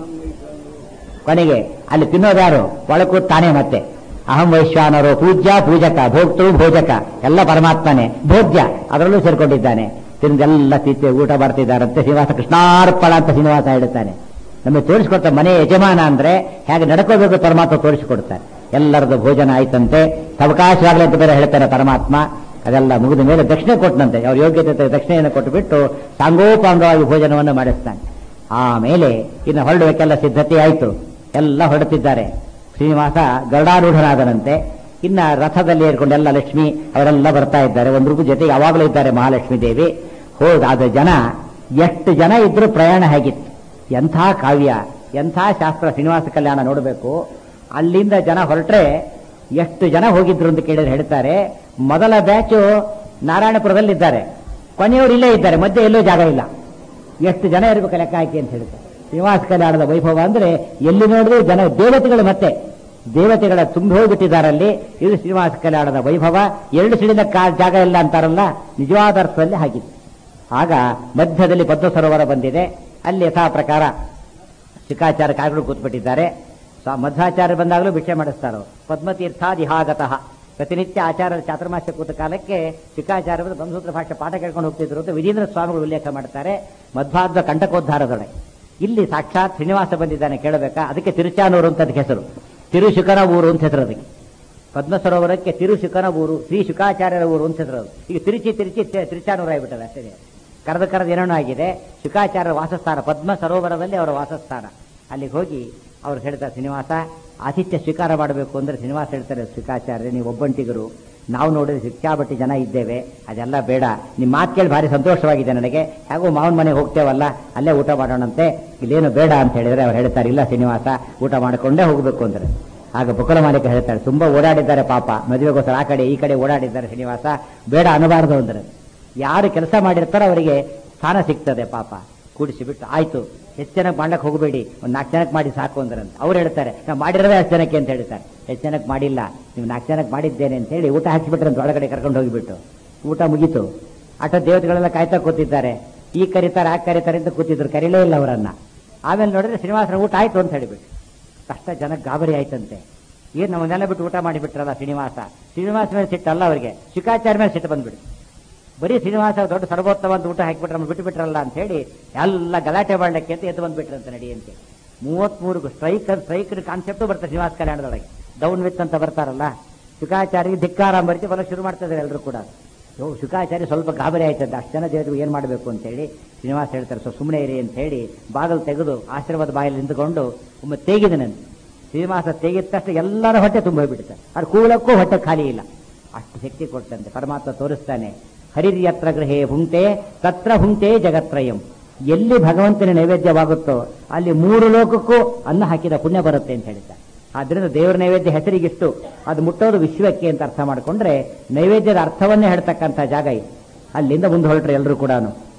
A: ಕೊನೆಗೆ ಅಲ್ಲಿ ತಿನ್ನೋದ್ಯಾರು? ಒಳಕೂ ತಾನೇ. ಮತ್ತೆ ಅಹಂ ವೈಶ್ವಾನರು ಪೂಜ್ಯ ಪೂಜಕ ಭೋಕ್ತೃ ಭೋಜಕ ಎಲ್ಲ ಪರಮಾತ್ಮನೇ. ಭೋಜ್ಯ ಅದರಲ್ಲೂ ಸೇರ್ಕೊಂಡಿದ್ದಾನೆ. ತಿಂದೆಲ್ಲ ತಿತ್ತಿ ಊಟ ಬರ್ತಿದ್ದಾರಂತೆ. ಶ್ರೀನಿವಾಸ ಕೃಷ್ಣಾರ್ಪಣ ಅಂತ ಶ್ರೀನಿವಾಸ ಹೇಳ್ತಾನೆ. ನಮಗೆ ತೋರಿಸಿಕೊಡ್ತಾರೆ ಮನೆ ಯಜಮಾನ ಅಂದ್ರೆ ಹೇಗೆ ನಡ್ಕೋಬೇಕು ಪರಮಾತ್ಮ ತೋರಿಸಿಕೊಡ್ತಾರೆ. ಎಲ್ಲರದ್ದು ಭೋಜನ ಆಯ್ತಂತೆ. ಅವಕಾಶವಾಗಲಿ ಅಂತ ಬೇರೆ ಹೇಳ್ತಾನೆ ಪರಮಾತ್ಮ. ಅದೆಲ್ಲ ಮುಗಿದ ಮೇಲೆ ದಕ್ಷಿಣೆ ಕೊಟ್ಟನಂತೆ. ಅವ್ರ ಯೋಗ್ಯತೆ ದಕ್ಷಿಣೆಯನ್ನು ಕೊಟ್ಟುಬಿಟ್ಟು ಸಾಂಗೋಪಾಂಗವಾಗಿ ಭೋಜನವನ್ನು ಮಾಡಿಸ್ತಾನೆ. ಆಮೇಲೆ ಇನ್ನು ಹೊರಡಬೇಕೆಲ್ಲ ಸಿದ್ಧತೆ ಆಯಿತು. ಎಲ್ಲ ಹೊರಡುತ್ತಿದ್ದಾರೆ. ಶ್ರೀನಿವಾಸ ಗರುಡಾರೂಢನಾದನಂತೆ. ಇನ್ನ ರಥದಲ್ಲಿ ಏರ್ಕೊಂಡೆಲ್ಲ ಲಕ್ಷ್ಮಿ ಅವರೆಲ್ಲ ಬರ್ತಾ ಇದ್ದಾರೆ. ಒಂದು ರೂಪು ಜೊತೆ ಯಾವಾಗಲೂ ಇದ್ದಾರೆ ಮಹಾಲಕ್ಷ್ಮೀ ದೇವಿ. ಹೋದಾದ ಜನ ಎಷ್ಟು ಜನ ಇದ್ರೂ ಪ್ರಯಾಣ ಹೇಗಿತ್ತು. ಎಂಥ ಕಾವ್ಯ, ಎಂಥ ಶಾಸ್ತ್ರ. ಶ್ರೀನಿವಾಸ ಕಲ್ಯಾಣ ನೋಡಬೇಕು. ಅಲ್ಲಿಂದ ಜನ ಹೊರಟ್ರೆ ಎಷ್ಟು ಜನ ಹೋಗಿದ್ರು ಅಂತ ಕೇಳಿದ್ರೆ ಹೇಳ್ತಾರೆ, ಮೊದಲ ಬ್ಯಾಚು ನಾರಾಯಣಪುರದಲ್ಲಿದ್ದಾರೆ, ಕೊನೆಯವರು ಇಲ್ಲೇ ಇದ್ದಾರೆ, ಮಧ್ಯೆ ಎಲ್ಲೂ ಜಾಗ ಇಲ್ಲ. ಎಷ್ಟು ಜನ ಇರಬೇಕು ಲೆಕ್ಕ ಹಾಕಿ ಅಂತ ಹೇಳ್ತಾರೆ. ಶ್ರೀನಿವಾಸ ಕಲ್ಯಾಣದ ವೈಭವ ಅಂದ್ರೆ ಎಲ್ಲಿ ನೋಡಿದ್ರು ಜನ, ದೇವತೆಗಳು ಮತ್ತೆ ದೇವತೆಗಳ ತುಂಬಿ ಹೋಗ್ಬಿಟ್ಟಿದ್ದಾರಲ್ಲಿ. ಇದು ಶ್ರೀನಿವಾಸ ಕಲ್ಯಾಣದ ವೈಭವ. ಎರಡು ಸಿಡಿದ ಜಾಗ ಇಲ್ಲ ಅಂತಾರಲ್ಲ, ನಿಜವಾದ ಅರ್ಥದಲ್ಲಿ ಹಾಕಿದೆ. ಆಗ ಮಧ್ಯದಲ್ಲಿ ಪದ್ಮ ಸರೋವರ ಬಂದಿದೆ. ಅಲ್ಲಿ ಯಥಾ ಪ್ರಕಾರ ಶಿಖಾಚಾರ್ಯ ಕಾಗಳು ಕೂತ್ಬಿಟ್ಟಿದ್ದಾರೆ. ಮಧ್ವಾಚಾರ್ಯ ಬಂದಾಗಲೂ ಭಿಕ್ಷೆ ಮಾಡಿಸ್ತಾರೋ. ಪದ್ಮತೀರ್ಥಾದಿಹಾಗತಃ ಪ್ರತಿನಿತ್ಯ ಆಚಾರ್ಯ ಚಾತುರ್ಮಾಸ್ಯ ಕೂತ ಕಾಲಕ್ಕೆ ಶಿಖಾಚಾರ್ಯ ಬ್ರಹ್ಮಸೂತ್ರ ಭಾಷೆ ಪಾಠ ಕೇಳ್ಕೊಂಡು ಹೋಗ್ತಿದ್ರು ಅಂತ ವಿಜೇಂದ್ರ ಸ್ವಾಮಿಗಳು ಉಲ್ಲೇಖ ಮಾಡ್ತಾರೆ ಮಧ್ವಾಧ್ವ ಕಂಟಕೋದ್ಧಾರದೊಳಗೆ. ಇಲ್ಲಿ ಸಾಕ್ಷಾತ್ ಶ್ರೀನಿವಾಸ ಬಂದಿದ್ದಾನೆ ಕೇಳಬೇಕಾ? ಅದಕ್ಕೆ ತಿರುಚಾನೂರು ಅಂತ ಅದಕ್ಕೆ ಹೆಸರು. ತಿರುಶುಕನ ಊರು ಅಂತ ಹೆಸರು ಅದಕ್ಕೆ. ಪದ್ಮ ಸರೋವರಕ್ಕೆ ತಿರುಶುಕನ ಊರು, ಶ್ರೀ ಶುಕಾಚಾರ್ಯರ ಊರು ಅಂತ ಹೆಸರು. ಈಗ ತಿರುಚಿ ತಿರುಚಿ ತಿರುಚಾನೂರು ಆಗಿಬಿಟ್ಟದೆ ಅಷ್ಟೇ. ಕರೆದ ಕರೆದ ಏನೇನೋ ಆಗಿದೆ. ಶುಕಾಚಾರ್ಯರ ವಾಸಸ್ಥಾನ ಪದ್ಮ ಸರೋವರದಲ್ಲಿ ಅವರ ವಾಸಸ್ಥಾನ. ಅಲ್ಲಿಗೆ ಹೋಗಿ ಅವ್ರು ಹೇಳ್ತಾರೆ, ಶ್ರೀನಿವಾಸ ಆತಿಥ್ಯ ಸ್ವೀಕಾರ ಮಾಡಬೇಕು ಅಂದ್ರೆ ಶ್ರೀನಿವಾಸ ಹೇಳ್ತಾರೆ, ಶುಕಾಚಾರ್ಯ ನೀವು ಒಬ್ಬಂಟಿಗರು, ನಾವು ನೋಡಿದ್ರೆ ಶಿಕ್ಷಾಬಟ್ಟಿ ಜನ ಇದ್ದೇವೆ, ಅದೆಲ್ಲ ಬೇಡ, ನಿಮ್ಮ ಮಾತು ಕೇಳಿ ಭಾರಿ ಸಂತೋಷವಾಗಿದೆ ನನಗೆ, ಹೇಗೋ ಮಾವನ ಮನೆಗೆ ಹೋಗ್ತೇವಲ್ಲ ಅಲ್ಲೇ ಊಟ ಮಾಡೋಣಂತೆ, ಇಲ್ಲೇನು ಬೇಡ ಅಂತ ಹೇಳಿದ್ರೆ ಅವ್ರು ಹೇಳ್ತಾರೆ, ಇಲ್ಲ ಶ್ರೀನಿವಾಸ ಊಟ ಮಾಡಿಕೊಂಡೇ ಹೋಗಬೇಕು ಅಂದ್ರೆ. ಆಗ ಬಕುಲ ಮಾಲೀಕ ಹೇಳ್ತಾರೆ, ತುಂಬಾ ಓಡಾಡಿದ್ದಾರೆ ಪಾಪ, ಮದುವೆಗೋಸ್ಕರ ಆ ಕಡೆ ಈ ಕಡೆ ಓಡಾಡಿದ್ದಾರೆ ಶ್ರೀನಿವಾಸ, ಬೇಡ ಅನ್ನಬಾರದು ಅಂದ್ರೆ. ಯಾರು ಕೆಲಸ ಮಾಡಿರ್ತಾರೋ ಅವರಿಗೆ ಸ್ಥಾನ ಸಿಗ್ತದೆ ಪಾಪ. ಕೂಡಿಸಿಬಿಟ್ಟು ಆಯ್ತು ಹೆಚ್ಚು ಜನಕ್ಕೆ ಮಾಡ್ಲಕ್ಕೆ ಹೋಗಬೇಡಿ, ಒಂದು ನಾಲ್ಕು ಜನಕ್ಕೆ ಮಾಡಿ ಸಾಕು ಅಂದ್ರಂತ. ಅವ್ರು ಹೇಳ್ತಾರೆ, ನಾವು ಮಾಡಿರೋದೇ ಹತ್ತು ಜನಕ್ಕೆ ಅಂತ ಹೇಳ್ತಾರೆ. ಹೆಚ್ಚು ಜನಕ್ಕೆ ಮಾಡಿಲ್ಲ, ನೀವು ನಾಲ್ಕು ಜನಕ್ಕೆ ಮಾಡಿದ್ದೇನೆ ಅಂತ ಹೇಳಿ ಊಟ ಹಾಕಿಬಿಟ್ರಂತ ಒಳಗಡೆ ಕರ್ಕೊಂಡು ಹೋಗಿಬಿಟ್ಟು. ಊಟ ಮುಗೀತು. ಆಟ ದೇವತೆಗಳೆಲ್ಲ ಕಾಯ್ತಾ ಕೂತಿದ್ದಾರೆ. ಈ ಕರೀತಾರೆ ಆ ಕರೀತಾರೆ ಅಂತ ಕೂತಿದ್ರು, ಕರೀಲೇ ಇಲ್ಲ ಅವರನ್ನ. ಆಮೇಲೆ ನೋಡಿದ್ರೆ ಶ್ರೀನಿವಾಸನ ಊಟ ಆಯ್ತು ಅಂತ ಹೇಳಿಬಿಟ್ಟು ಕಷ್ಟ ಜನಕ್ಕೆ ಗಾಬರಿ ಆಯ್ತಂತೆ. ಏನ್ ನಮ್ಮನ್ನೆಲ್ಲ ಬಿಟ್ಟು ಊಟ ಮಾಡಿಬಿಟ್ರಲ್ಲ ಶ್ರೀನಿವಾಸ. ಶ್ರೀನಿವಾಸ ಮೇಲೆ ಸಿಟ್ಟಲ್ಲ ಅವರಿಗೆ, ಶುಕಾಚಾರ್ಯ ಮೇಲೆ ಸಿಟ್ಟು ಬಂದ್ಬಿಟ್ಟು, ಬರೀ ಶ್ರೀನಿವಾಸ ದೊಡ್ಡ ಸರ್ವೋತ್ತಮ ಅಂತ ಊಟ ಹಾಕಿಬಿಟ್ರೆ ನಮ್ಮ ಬಿಟ್ಟು ಬಿಟ್ರಲ್ಲ ಅಂತ ಹೇಳಿ ಎಲ್ಲ ಗಲಾಟೆ ಮಾಡಲಿಕ್ಕೆ ಅಂತ ಎದ್ದು ಬಂದ್ಬಿಟ್ರಂತ ನಡಿಯಂತೆ. ಮೂವತ್ಮೂರು ಸ್ಟ್ರೈಕ್ ಸ್ಟ್ರೈಕ್ ಕಾನ್ಸೆಪ್ಟ್ ಬರ್ತದೆ ಶ್ರೀನಿವಾಸ ಕಲ್ಯಾಣದೊಳಗೆ. ಡೌನ್ ವಿತ್ ಅಂತ ಬರ್ತಾರಲ್ಲ, ಶುಕಾಚಾರ್ಯ ಧಿಕ್ಕಾರ ಮರಿತಿ ಬಲ ಶುರು ಮಾಡ್ತಿದ್ದಾರೆ ಎಲ್ಲರೂ ಕೂಡ. ಶುಕಾಚಾರ್ಯ ಸ್ವಲ್ಪ ಗಾಬರಿ ಆಯ್ತಂತೆ, ಅಷ್ಟು ಜನ ದೇವರು ಏನ್ ಮಾಡಬೇಕು ಅಂತ ಹೇಳಿ. ಶ್ರೀನಿವಾಸ ಹೇಳ್ತಾರೆ, ಸೊ ಸುಮ್ಮನೆ ಇರಿ ಅಂತ ಹೇಳಿ ಬಾಗಿಲು ತೆಗೆದು ಆಶೀರ್ವಾದ ಬಾಯಲ್ಲಿ ನಿಂತುಕೊಂಡು ಒಮ್ಮೆ ತೇಗಿದನಂತೆ. ಶ್ರೀನಿವಾಸ ತೆಗಿದ ತಕ್ಷಣ ಎಲ್ಲರ ಹೊಟ್ಟೆ ತುಂಬ ಹೋಗ್ಬಿಡ್ತಾರೆ, ಅದು ಕೂಳಕ್ಕೂ ಹೊಟ್ಟೆ ಖಾಲಿ ಇಲ್ಲ, ಅಷ್ಟು ಶಕ್ತಿ ಕೊಟ್ಟಂತೆ ಪರಮಾತ್ಮ ತೋರಿಸ್ತಾನೆ. ಹರಿರ್ಯತ್ರ ಗೃಹೇ ಭುಂಕ್ತೆ ತತ್ರ ಭುಂಕ್ತೆ ಜಗತ್ರಯಂ. ಎಲ್ಲಿ ಭಗವಂತನ ನೈವೇದ್ಯವಾಗುತ್ತೋ ಅಲ್ಲಿ ಮೂರು ಲೋಕಕ್ಕೂ ಅನ್ನ ಹಾಕಿದ ಪುಣ್ಯ ಬರುತ್ತೆ ಅಂತ ಹೇಳ್ತಾರೆ. ಆದ್ರಿಂದ ದೇವರ ನೈವೇದ್ಯ ಹೆಸರಿಗಿಷ್ಟು, ಅದು ಮುಟ್ಟೋದು ವಿಶ್ವಕ್ಕೆ ಅಂತ ಅರ್ಥ ಮಾಡಿಕೊಂಡ್ರೆ ನೈವೇದ್ಯದ ಅರ್ಥವನ್ನೇ ಹೇಳ್ತಕ್ಕಂಥ ಜಾಗ ಇದು. ಅಲ್ಲಿಂದ ಮುಂದೆ ಹೊರಟ್ರೆ ಎಲ್ಲರೂ ಕೂಡ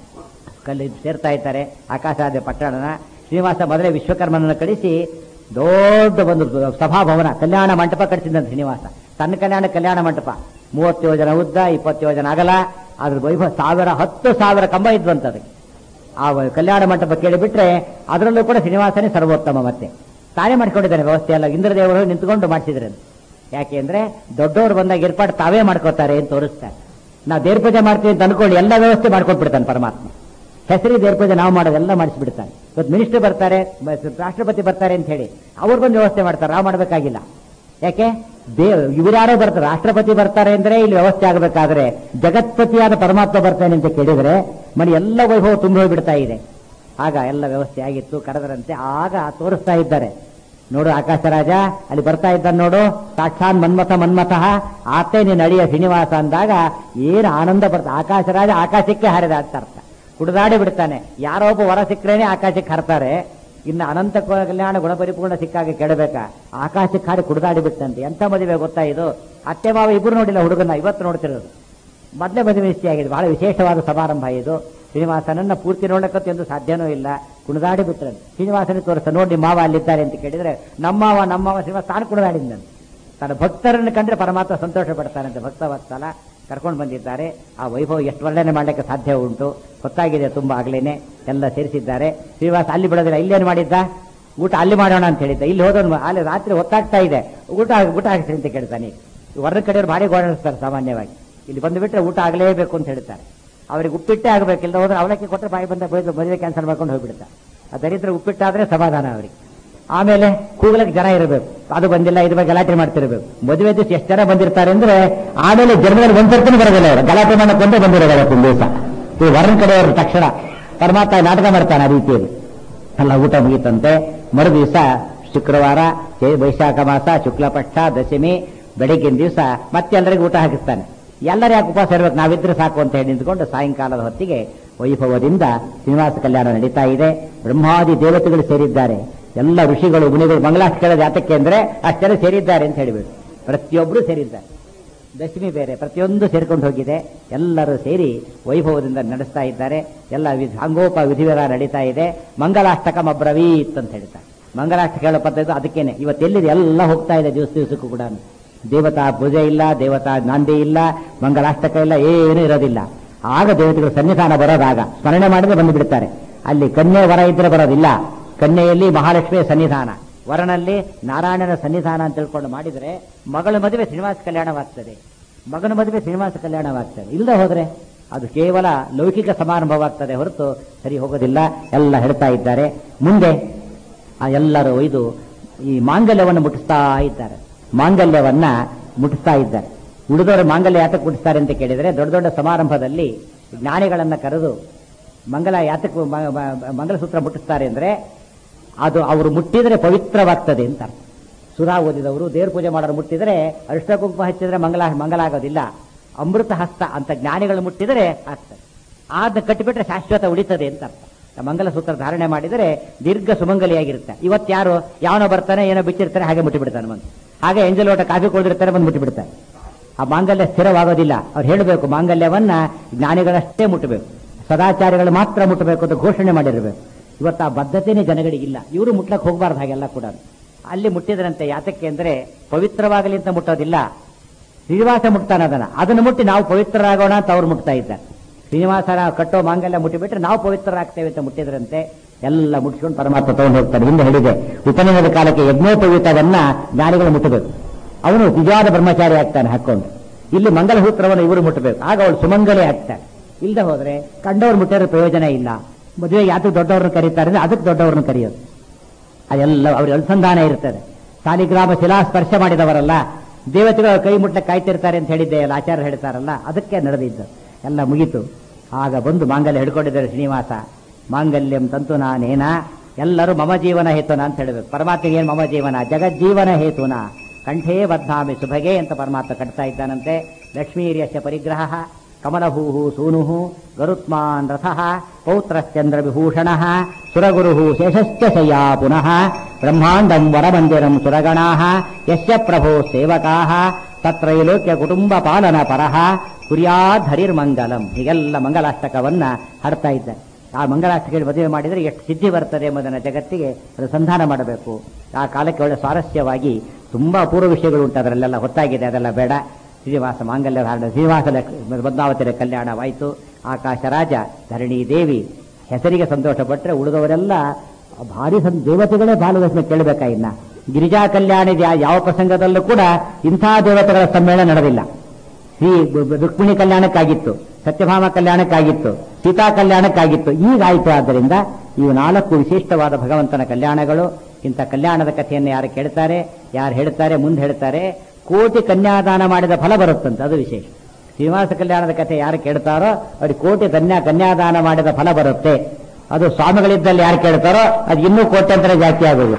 A: ಕಲ್ಲಿ ಸೇರ್ತಾ ಇದ್ದಾರೆ ಆಕಾಶಾದ್ಯ ಪಟ್ಟಣನ. ಶ್ರೀನಿವಾಸ ಮೊದಲೇ ವಿಶ್ವಕರ್ಮನನ್ನು ಕಳಿಸಿ ದೊಡ್ಡ ಒಂದು ಸಭಾಭವನ ಕಲ್ಯಾಣ ಮಂಟಪ ಕಟ್ಟಿಸಿದಂತೆ ಶ್ರೀನಿವಾಸ. ತನ್ನ ಕಲ್ಯಾಣ ಕಲ್ಯಾಣ ಮಂಟಪ ಮೂವತ್ತೇಳು ಜನ ಉದ್ದ, ಇಪ್ಪತ್ತೇಳು ಜನ ಅಗಲ, ಅದ್ರ ವೈಭವ ಸಾವಿರ ಹತ್ತು ಸಾವಿರ ಕಂಬ ಇದ್ವಂತದಕ್ಕೆ. ಆ ಕಲ್ಯಾಣ ಮಂಟಪ ಕೇಳಿಬಿಟ್ರೆ ಅದರಲ್ಲೂ ಕೂಡ ಶ್ರೀನಿವಾಸನೇ ಸರ್ವೋತ್ತಮ. ಮತ್ತೆ ತಾನೇ ಮಾಡ್ಕೊಂಡಿದ್ದಾನೆ ವ್ಯವಸ್ಥೆ ಎಲ್ಲ, ಇಂದ್ರದೇವರು ನಿಂತುಕೊಂಡು ಮಾಡಿಸಿದ್ರೆ. ಯಾಕೆ ಅಂದ್ರೆ ದೊಡ್ಡವರು ಬಂದಾಗ ಏರ್ಪಾಡು ತಾವೇ ಮಾಡ್ಕೋತಾರೆ ಅಂತ ತೋರಿಸ್ತಾರೆ. ನಾವು ದೇವ್ರ ಪೂಜೆ ಮಾಡ್ತೀವಿ ಅಂತ ಅನ್ಕೊಳ್ಳಿ, ಎಲ್ಲ ವ್ಯವಸ್ಥೆ ಮಾಡ್ಕೊಂಡ್ಬಿಡ್ತಾನೆ ಪರಮಾತ್ಮ. ಹೆಸರಿ ದೇವ್ರ ಪೂಜೆ ನಾವು ಮಾಡೋದೆಲ್ಲ ಮಾಡಿಸ್ಬಿಡ್ತಾನೆ. ಇವತ್ತು ಮಿನಿಸ್ಟರ್ ಬರ್ತಾರೆ, ರಾಷ್ಟ್ರಪತಿ ಬರ್ತಾರೆ ಅಂತ ಹೇಳಿ ಅವ್ರಿಗೊಂದು ವ್ಯವಸ್ಥೆ ಮಾಡ್ತಾರೆ, ನಾವು ಮಾಡಬೇಕಾಗಿಲ್ಲ. ಯಾಕೆ ದೇವ್ ಇವರ್ಯಾರೋ ಬರ್ತಾರೆ, ರಾಷ್ಟ್ರಪತಿ ಬರ್ತಾರೆ ಅಂದ್ರೆ ಇಲ್ಲಿ ವ್ಯವಸ್ಥೆ ಆಗಬೇಕಾದ್ರೆ ಜಗತ್ಪತಿಯಾದ ಪರಮಾತ್ಮ ಬರ್ತಾನೆ ಅಂತ ಕೇಳಿದ್ರೆ ಮನೆ ಎಲ್ಲ ವೈಭವ ತುಂಬ ಹೋಗ್ಬಿಡ್ತಾ ಇದೆ. ಆಗ ಎಲ್ಲ ವ್ಯವಸ್ಥೆ ಆಗಿತ್ತು, ಕರೆದರಂತೆ. ಆಗ ತೋರಿಸ್ತಾ ಇದ್ದಾರೆ, ನೋಡು ಆಕಾಶರಾಜ ಅಲ್ಲಿ ಬರ್ತಾ ಇದ್ದಾನೆ ನೋಡು, ಸಾಕ್ಷಾತ್ ಮನ್ಮಥ ಮನ್ಮಥಃ ಆತೇ ನೀನು ಅಳಿಯ ಶ್ರೀನಿವಾಸ ಅಂದಾಗ ಏನು ಆನಂದ ಬರ್ತಾ. ಆಕಾಶರಾಜ ಆಕಾಶಕ್ಕೆ ಹಾರಿದ ಅಂತ ಅರ್ಥ, ಕುಡಿದಾಡಿ ಬಿಡ್ತಾನೆ. ಯಾರೋ ಒಬ್ಬ ವರ ಸಿಕ್ಕರೇನೆ ಆಕಾಶಕ್ಕೆ ಹಾರ್ತಾರೆ, ಇನ್ನು ಅನಂತ ಕಲ್ಯಾಣ ಗುಣಪರಿಪೂರ್ಣ ಸಿಕ್ಕಾಗ ಕೇಳಬೇಕಾ, ಆಕಾಶಕ್ಕೆ ಹಾರಿ ಕುಡಿದಾಡಿ ಬಿಟ್ಟಂತೆ. ಎಂತ ಮದುವೆ ಗೊತ್ತಾ ಇದು? ಅತ್ತೆ ಮಾವ ಇಬ್ಬರು ನೋಡಿಲ್ಲ ಹುಡುಗನ, ಇವತ್ತು ನೋಡ್ತಿರೋದು. ಮೊದಲೇ ಮದುವೆ ನಿಶ್ಚಯ ಆಗಿದೆ, ಬಹಳ ವಿಶೇಷವಾದ ಸಮಾರಂಭ ಇದು. ಶ್ರೀನಿವಾಸನನ್ನ ಪೂರ್ತಿ ನೋಡಕ್ಕಂತ ಎಂದು ಸಾಧ್ಯನೂ ಇಲ್ಲ, ಕುಣಿದಾಡಿ ಬಿಟ್ರಂತೆ. ಶ್ರೀನಿವಾಸನೇ ತೋರಿಸ್ತಾ, ನೋಡಿ ಮಾವ ಅಲ್ಲಿದ್ದಾರೆ ಅಂತ ಕೇಳಿದ್ರೆ ನಮ್ಮವ ನಮ್ಮವ ಶ್ರೀನಿವಾಸ ತಾನು ಕುಣಿದಾಡಿದ್ದಂತೆ. ತನ್ನ ಭಕ್ತರನ್ನು ಕಂಡ್ರೆ ಪರಮಾತ್ಮ ಸಂತೋಷ ಪಡ್ತಾನಂತೆ. ಭಕ್ತವತ್ಸಲ ಕರ್ಕೊಂಡು ಬಂದಿದ್ದಾರೆ. ಆ ವೈಭವ ಎಷ್ಟು ವರ್ಣನೆ ಮಾಡಲಿಕ್ಕೆ ಸಾಧ್ಯ ಉಂಟು, ಗೊತ್ತಾಗಿದೆ ತುಂಬಾ ಆಗ್ಲೇನೆ. ಎಲ್ಲ ಸೇರಿಸಿದ್ದಾರೆ. ಶ್ರೀನಿವಾಸ ಅಲ್ಲಿ ಬಿಡೋದಿಲ್ಲ, ಇಲ್ಲೇನು ಮಾಡಿದ್ದ, ಊಟ ಅಲ್ಲಿ ಮಾಡೋಣ ಅಂತ ಹೇಳಿದ್ದ. ಇಲ್ಲಿ ಹೋದವನು ಅಲ್ಲಿ ರಾತ್ರಿ ಹೊತ್ತಾಗ್ತಾ ಇದೆ, ಊಟ ಊಟ ಹಾಕಿಸಿ ಅಂತ ಕೇಳ್ತಾನೆ. ಹೊರ ಕಡೆಯವರು ಭಾರಿ ಗೋಣಿಸ್ತಾರೆ ಸಾಮಾನ್ಯವಾಗಿ, ಇಲ್ಲಿ ಬಂದು ಬಿಟ್ರೆ ಊಟ ಆಗಲೇಬೇಕು ಅಂತ ಹೇಳ್ತಾರೆ. ಅವ್ರಿಗೆ ಉಪ್ಪಿಟ್ಟೆ ಆಗಬೇಕಿಲ್ಲ, ಹೋದ್ರೆ ಅವಲಕ್ಕಿ ಕೊಟ್ಟರೆ ಬಾಯಿ ಬಂದ ಮದುವೆ ಕ್ಯಾನ್ಸಲ್ ಮಾಡ್ಕೊಂಡು ಹೋಗ್ಬಿಡ್ತಾರೆ. ಆ ದರಿದ್ರ ಉಪ್ಪಿಟ್ಟಾದ್ರೆ ಸಮಾಧಾನ ಅವರಿಗೆ. ಆಮೇಲೆ ಕೂಗಲಕ್ಕೆ ಜನ ಇರಬೇಕು, ಅದು ಬಂದಿಲ್ಲ ಇದು ಬಗ್ಗೆ ಗಲಾಟೆ ಮಾಡ್ತಿರ್ಬೇಕು. ಮದುವೆ ದಿವಸ ಎಷ್ಟು ಜನ ಬಂದಿರ್ತಾರೆ ಅಂದ್ರೆ ಆಮೇಲೆ ಜನ್ಮದಲ್ಲಿ ಒಂದ್ಸರ್ತಿನೂ ಬರೋದಿಲ್ಲ ಅವರು, ಗಲಾಟೆ ಮಾಡಕೊಂಡೇ ಬಂದಿರೋದಿಲ್ಲ ಒಂದು ದಿವಸ. ಇದು ವರನ್ ಕಡೆಯವರು ತಕ್ಷಣ ಪರಮಾತ್ಮ ನಾಟಕ ಮಾಡ್ತಾನೆ ಆ ರೀತಿಯಲ್ಲಿ. ಎಲ್ಲ ಊಟ ಮುಗಿತಂತೆ. ಮರು ದಿವಸ ಶುಕ್ರವಾರ ವೈಶಾಖ ಮಾಸ ಶುಕ್ಲ ಪಕ್ಷ ದಶಮಿ ಬೆಳಗ್ಗಿನ ದಿವಸ ಮತ್ತೆ ಎಲ್ಲರಿಗೂ ಊಟ ಹಾಕಿಸ್ತಾನೆ. ಎಲ್ಲರೂ ಯಾಕೆ ಉಪವಾಸ ಇರ್ಬೇಕು, ನಾವಿದ್ರೆ ಸಾಕು ಅಂತ ಹೇಳಿ ನಿಂತ್ಕೊಂಡು ಸಾಯಂಕಾಲದ ಹೊತ್ತಿಗೆ ವೈಭವದಿಂದ ಶ್ರೀನಿವಾಸ ಕಲ್ಯಾಣ ನಡೀತಾ ಇದೆ. ಬ್ರಹ್ಮಾದಿ ದೇವತೆಗಳು ಸೇರಿದ್ದಾರೆ. ಎಲ್ಲ ಋಷಿಗಳು ಮುನಿಗಳು ಮಂಗಳಾಷ್ಟಕದ ಜಾತಕ್ಕೆ ಅಂದ್ರೆ ಅಷ್ಟೆಲ್ಲ ಸೇರಿದ್ದಾರೆ ಅಂತ ಹೇಳಿಬಿಟ್ಟು ಪ್ರತಿಯೊಬ್ಬರು ಸೇರಿದ್ದಾರೆ. ದಶಮಿ ಬೇರೆ, ಪ್ರತಿಯೊಂದು ಸೇರ್ಕೊಂಡು ಹೋಗಿದೆ. ಎಲ್ಲರೂ ಸೇರಿ ವೈಭವದಿಂದ ನಡೆಸ್ತಾ ಇದ್ದಾರೆ. ಎಲ್ಲ ಸಾಂಗೋಪ ವಿಧಿವಿಧಾನ ನಡೀತಾ ಇದೆ. ಮಂಗಲಾಷ್ಟಕಂ ಅಬ್ರವೀತ್ ಅಂತ ಹೇಳ್ತಾರೆ. ಮಂಗಲಾಷ್ಟಕ ಹೇಳೋ ಪದ್ಧತಿ ಅದಕ್ಕೇನೆ ಇವತ್ತೆಲ್ಲಿದೆ ಎಲ್ಲ ಹೋಗ್ತಾ ಇದೆ. ದಿವಸ ದಿವಸಕ್ಕೂ ಕೂಡ ದೇವತಾ ಪೂಜೆ ಇಲ್ಲ, ದೇವತಾ ನಾಂದಿ ಇಲ್ಲ, ಮಂಗಲಾಷ್ಟಕ ಇಲ್ಲ, ಏನೂ ಇರೋದಿಲ್ಲ. ಆಗ ದೇವತೆಗಳು ಸನ್ನಿಧಾನ ಬರೋದಾಗ ಸ್ಮರಣೆ ಮಾಡಿದ್ರೆ ಬಂದು ಬಿಡ್ತಾರೆ. ಅಲ್ಲಿ ಕನ್ಯೆ ವರ ಇದ್ರೆ ಬರೋದಿಲ್ಲ. ಕನ್ಯೆಯಲ್ಲಿ ಮಹಾಲಕ್ಷ್ಮಿಯ ಸನ್ನಿಧಾನ, ವರನಲ್ಲಿ ನಾರಾಯಣನ ಸನ್ನಿಧಾನ ಅಂತ ತಿಳ್ಕೊಂಡು ಮಾಡಿದರೆ ಮಗಳ ಮದುವೆ ಶ್ರೀನಿವಾಸ ಕಲ್ಯಾಣವಾಗ್ತದೆ, ಮಗನ ಮದುವೆ ಶ್ರೀನಿವಾಸ ಕಲ್ಯಾಣವಾಗ್ತದೆ. ಇಲ್ಲದೆ ಹೋದ್ರೆ ಅದು ಕೇವಲ ಲೌಕಿಕ ಸಮಾರಂಭವಾಗ್ತದೆ ಹೊರತು ಸರಿ ಹೋಗೋದಿಲ್ಲ. ಎಲ್ಲ ಹೇಳ್ತಾ ಇದ್ದಾರೆ. ಮುಂದೆ ಆ ಎಲ್ಲರೂ ಒಯ್ದು ಈ ಮಾಂಗಲ್ಯವನ್ನು ಮುಟ್ಟಿಸ್ತಾ ಇದ್ದಾರೆ. ಮಾಂಗಲ್ಯವನ್ನ ಮುಟ್ಟಿಸ್ತಾ ಇದ್ದಾರೆ. ಉಳಿದವರು ಮಾಂಗಲ್ಯ ಯಾತಕ್ಕೆ ಮುಟ್ಟಿಸ್ತಾರೆ ಅಂತ ಕೇಳಿದರೆ, ದೊಡ್ಡ ದೊಡ್ಡ ಸಮಾರಂಭದಲ್ಲಿ ಜ್ಞಾನಿಗಳನ್ನ ಕರೆದು ಮಂಗಲ ಯಾತಕ್ಕೆ ಮಂಗಲಸೂತ್ರ ಮುಟ್ಟಿಸ್ತಾರೆ ಅಂದ್ರೆ ಅದು ಅವರು ಮುಟ್ಟಿದರೆ ಪವಿತ್ರವಾಗ್ತದೆ ಅಂತ ಅರ್ಥ. ಸುಧಾ ಓದಿದವರು ದೇವ್ರ ಪೂಜೆ ಮಾಡೋರು ಮುಟ್ಟಿದರೆ ಅರಿಷ್ಟ ಕುಂಕುಮ ಹಚ್ಚಿದ್ರೆ ಮಂಗಲ ಮಂಗಲ ಆಗೋದಿಲ್ಲ. ಅಮೃತ ಹಸ್ತ ಅಂತ ಜ್ಞಾನಿಗಳು ಮುಟ್ಟಿದರೆ ಆಗ್ತದೆ. ಆದ ಕಟ್ಟಿಬಿಟ್ರೆ ಶಾಶ್ವತ ಉಳಿತದೆ ಅಂತ ಅರ್ಥ. ಮಂಗಲಸೂತ್ರ ಧಾರಣೆ ಮಾಡಿದರೆ ದೀರ್ಘ ಸುಮಂಗಲಿಯಾಗಿರುತ್ತೆ. ಇವತ್ಯಾರು ಯಾವನೋ ಬರ್ತಾನೆ, ಏನೋ ಬಿಚ್ಚಿರ್ತಾರೆ, ಹಾಗೆ ಮುಟ್ಟಿಬಿಡ್ತಾನೆ ಬಂದು. ಹಾಗೆ ಎಂಜಲ್ ಓಟ ಕಾಫಿ ಕೊಡಿರ್ತಾರೆ, ಬಂದು ಮುಟ್ಟಿಬಿಡ್ತಾರೆ. ಆ ಮಾಂಗಲ್ಯ ಸ್ಥಿರವಾಗೋದಿಲ್ಲ. ಅವ್ರು ಹೇಳಬೇಕು ಮಾಂಗಲ್ಯವನ್ನ ಜ್ಞಾನಿಗಳಷ್ಟೇ ಮುಟ್ಟಬೇಕು, ಸದಾಚಾರಿಗಳು ಮಾತ್ರ ಮುಟ್ಟಬೇಕು ಅಂತ ಘೋಷಣೆ ಮಾಡಿರಬೇಕು. ಇವತ್ತು ಆ ಬದ್ಧತೆನೇ ಜನಗಳಿಗಿಲ್ಲ. ಇವರು ಮುಟ್ಲಕ್ಕೆ ಹೋಗಬಾರ್ದು ಹಾಗೆಲ್ಲ ಕೂಡ. ಅಲ್ಲಿ ಮುಟ್ಟಿದ್ರಂತೆ ಯಾತಕ್ಕೆ ಅಂದ್ರೆ ಪವಿತ್ರವಾಗಲಿ ಅಂತ ಮುಟ್ಟೋದಿಲ್ಲ. ಶ್ರೀನಿವಾಸ ಮುಟ್ತಾನೆ ಅದನ್ನ, ಅದನ್ನು ಮುಟ್ಟಿ ನಾವು ಪವಿತ್ರರಾಗೋಣ ಅಂತ ಅವ್ರು ಮುಟ್ತಾ ಇದ್ದಾರೆ. ಶ್ರೀನಿವಾಸನ ಕಟ್ಟೋ ಮಾಂಗಲ್ಯ ಮುಟ್ಟಿಬಿಟ್ರೆ ನಾವು ಪವಿತ್ರರಾಗ್ತೇವೆ ಅಂತ ಮುಟ್ಟಿದ್ರಂತೆ. ಎಲ್ಲ ಮುಟ್ಟಿಸ್ಕೊಂಡು ಪರಮಾತ್ಮ ತಗೊಂಡು ಹೋಗ್ತಾರೆ. ಹಿಂದೆ ಹೇಳಿದೆ, ಉಪನಯನದ ಕಾಲಕ್ಕೆ ಯಜ್ಞೋಪವೀತವನ್ನ ಜ್ಞಾನಿಗಳು ಮುಟ್ಟಬೇಕು. ಅವನು ನಿಜವಾದ ಬ್ರಹ್ಮಚಾರಿ ಆಗ್ತಾನೆ ಹಾಕೊಂಡು. ಇಲ್ಲಿ ಮಂಗಲಸೂತ್ರವನ್ನು ಇವರು ಮುಟ್ಟಬೇಕು, ಆಗ ಅವಳು ಸುಮಂಗಲೇ ಆಗ್ತಾನೆ. ಇಲ್ಲದೆ ಹೋದ್ರೆ ಕಂಡವ್ರು ಮುಟ್ಟಿರೋ ಪ್ರಯೋಜನ ಇಲ್ಲ. ಮದುವೆ ಯಾತಕ್ಕೆ ದೊಡ್ಡವ್ರನ್ನ ಕರೀತಾರೆ ಅಂದ್ರೆ ಅದಕ್ಕೆ ದೊಡ್ಡವ್ರನ್ನ ಕರೆಯೋದು. ಅದೆಲ್ಲ ಅವ್ರಿಗೆ ಅನುಸಂಧಾನ ಇರ್ತದೆ. ಸಾಲಿಗ್ರಾಮ ಶಿಲಾ ಸ್ಪರ್ಶ ಮಾಡಿದವರಲ್ಲ, ದೇವತೆಗಳು ಕೈ ಮುಟ್ಲಕ್ಕೆ ಕಾಯ್ತಿರ್ತಾರೆ ಅಂತ ಹೇಳಿದ್ದೆ ಎಲ್ಲ ಆಚಾರ್ಯ ಹೇಳ್ತಾರಲ್ಲ, ಅದಕ್ಕೆ ನಡೆದಿದ್ದು. ಎಲ್ಲ ಮುಗೀತು. ಆಗ ಬಂದು ಮಾಂಗಲ್ಯ ಹಿಡ್ಕೊಂಡಿದ್ದಾರೆ ಶ್ರೀನಿವಾಸ. ಮಾಂಗಲ್ಯಂ ತಂತು ನಾನೇನ, ಎಲ್ಲರೂ ಮಮ ಜೀವನ ಹೇತುನ ಅಂತ ಹೇಳಬೇಕು. ಪರಮಾತ್ಮಗೆ ಏನು ಮಮ ಜೀವನ, ಜಗಜ್ಜೀವನ ಹೇತುನ ಕಂಠೇ ಬದ್ಧಾಮಿ ಸುಭಗೆ ಅಂತ ಪರಮಾತ್ಮ ಕಟ್ತಾ ಇದ್ದಾನಂತೆ. ಲಕ್ಷ್ಮೀರ್ಯಶ್ಯ ಪರಿಗ್ರಹ ಕಮಲಭೂ ಸೂನು ಗರುತ್ಮಾನ್ ರಥ ಪೌತ್ರಶ್ಚಂದ್ರ ವಿಭೂಷಣ ಸುರಗುರು ಶೇಷಶ್ಚ ಶಯ್ಯಾ ಪುನಃ ಬ್ರಹ್ಮಾಂಡಂ ವರಮಂದಿರಂ ಸುರಗಣಾ ಯಸ್ಯ ಪ್ರಭೋ ಸೇವಕಾ ತತ್ರೈಲೋಕ್ಯ ಕುಟುಂಬ ಪಾಲನ ಪರಃ ಕುರ್ಯಾದ್ ಹರಿರ್ಮಂಗಲಂ. ಹೀಗೆಲ್ಲ ಮಂಗಲಾಷ್ಟಕವನ್ನ ಹಾಡ್ತಾ ಇದ್ದಾರೆ. ಆ ಮಂಗಲಾಷ್ಟಕ ಮದುವೆ ಮಾಡಿದರೆ ಎಷ್ಟು ಸಿದ್ಧಿ ಬರ್ತದೆ ಎಂಬುದನ್ನು ಜಗತ್ತಿಗೆ ಅದು ಸಂಧಾನ ಮಾಡಬೇಕು. ಆ ಕಾಲಕ್ಕೆ ಒಳ್ಳೆ ಸ್ವಾರಸ್ಯವಾಗಿ ತುಂಬಾ ಅಪೂರ್ವ ವಿಷಯಗಳು ಉಂಟು. ಅದರಲ್ಲೆಲ್ಲ ಹೊತ್ತಾಗಿದೆ, ಅದೆಲ್ಲ ಬೇಡ. ಶ್ರೀನಿವಾಸ ಮಾಂಗಲ್ಯ ಧಾರಣ, ಶ್ರೀನಿವಾಸ ಪದ್ಮಾವತಿಯ ಕಲ್ಯಾಣವಾಯಿತು. ಆಕಾಶ ರಾಜ, ಧರಣಿ ದೇವಿ ಹೆಸರಿಗೆ ಸಂತೋಷ ಪಟ್ಟರೆ ಉಳಿದವರೆಲ್ಲ ಭಾರಿ ದೇವತೆಗಳೇ ಭಾಗವಹಿಸಿ ಕೇಳಬೇಕಾ. ಇನ್ನ ಗಿರಿಜಾ ಕಲ್ಯಾಣ ಯಾವ ಪ್ರಸಂಗದಲ್ಲೂ ಕೂಡ ಇಂಥ ದೇವತೆಗಳ ಸಮ್ಮೇಳನ ನಡೆದಿಲ್ಲ. ಶ್ರೀ ರುಕ್ಮಿಣಿ ಕಲ್ಯಾಣಕ್ಕಾಗಿತ್ತು, ಸತ್ಯಭಾಮ ಕಲ್ಯಾಣಕ್ಕಾಗಿತ್ತು, ಸೀತಾ ಕಲ್ಯಾಣಕ್ಕಾಗಿತ್ತು, ಈಗ ಆಯಿತು. ಆದ್ದರಿಂದ ಇವು ನಾಲ್ಕು ವಿಶಿಷ್ಟವಾದ ಭಗವಂತನ ಕಲ್ಯಾಣಗಳು. ಇಂಥ ಕಲ್ಯಾಣದ ಕಥೆಯನ್ನು ಯಾರು ಕೇಳ್ತಾರೆ, ಯಾರು ಹೇಳ್ತಾರೆ, ಮುಂದೆ ಹೇಳ್ತಾರೆ, ಕೋಟಿ ಕನ್ಯಾದಾನ ಮಾಡಿದ ಫಲ ಬರುತ್ತಂತೆ. ಅದು ವಿಶೇಷ. ಶ್ರೀನಿವಾಸ ಕಲ್ಯಾಣದ ಕಥೆ ಯಾರು ಕೇಳ್ತಾರೋ ಅವ್ರಿಗೆ ಕೋಟಿ ಕನ್ಯಾ ಕನ್ಯಾದಾನ ಮಾಡಿದ ಫಲ ಬರುತ್ತೆ. ಅದು ಸ್ವಾಮಿಗಳಿದ್ದಲ್ಲಿ ಯಾರು ಕೇಳ್ತಾರೋ ಅದು ಇನ್ನೂ ಕೋಟ್ಯಂತರ ಜಾಸ್ತಿ ಆಗೋದು.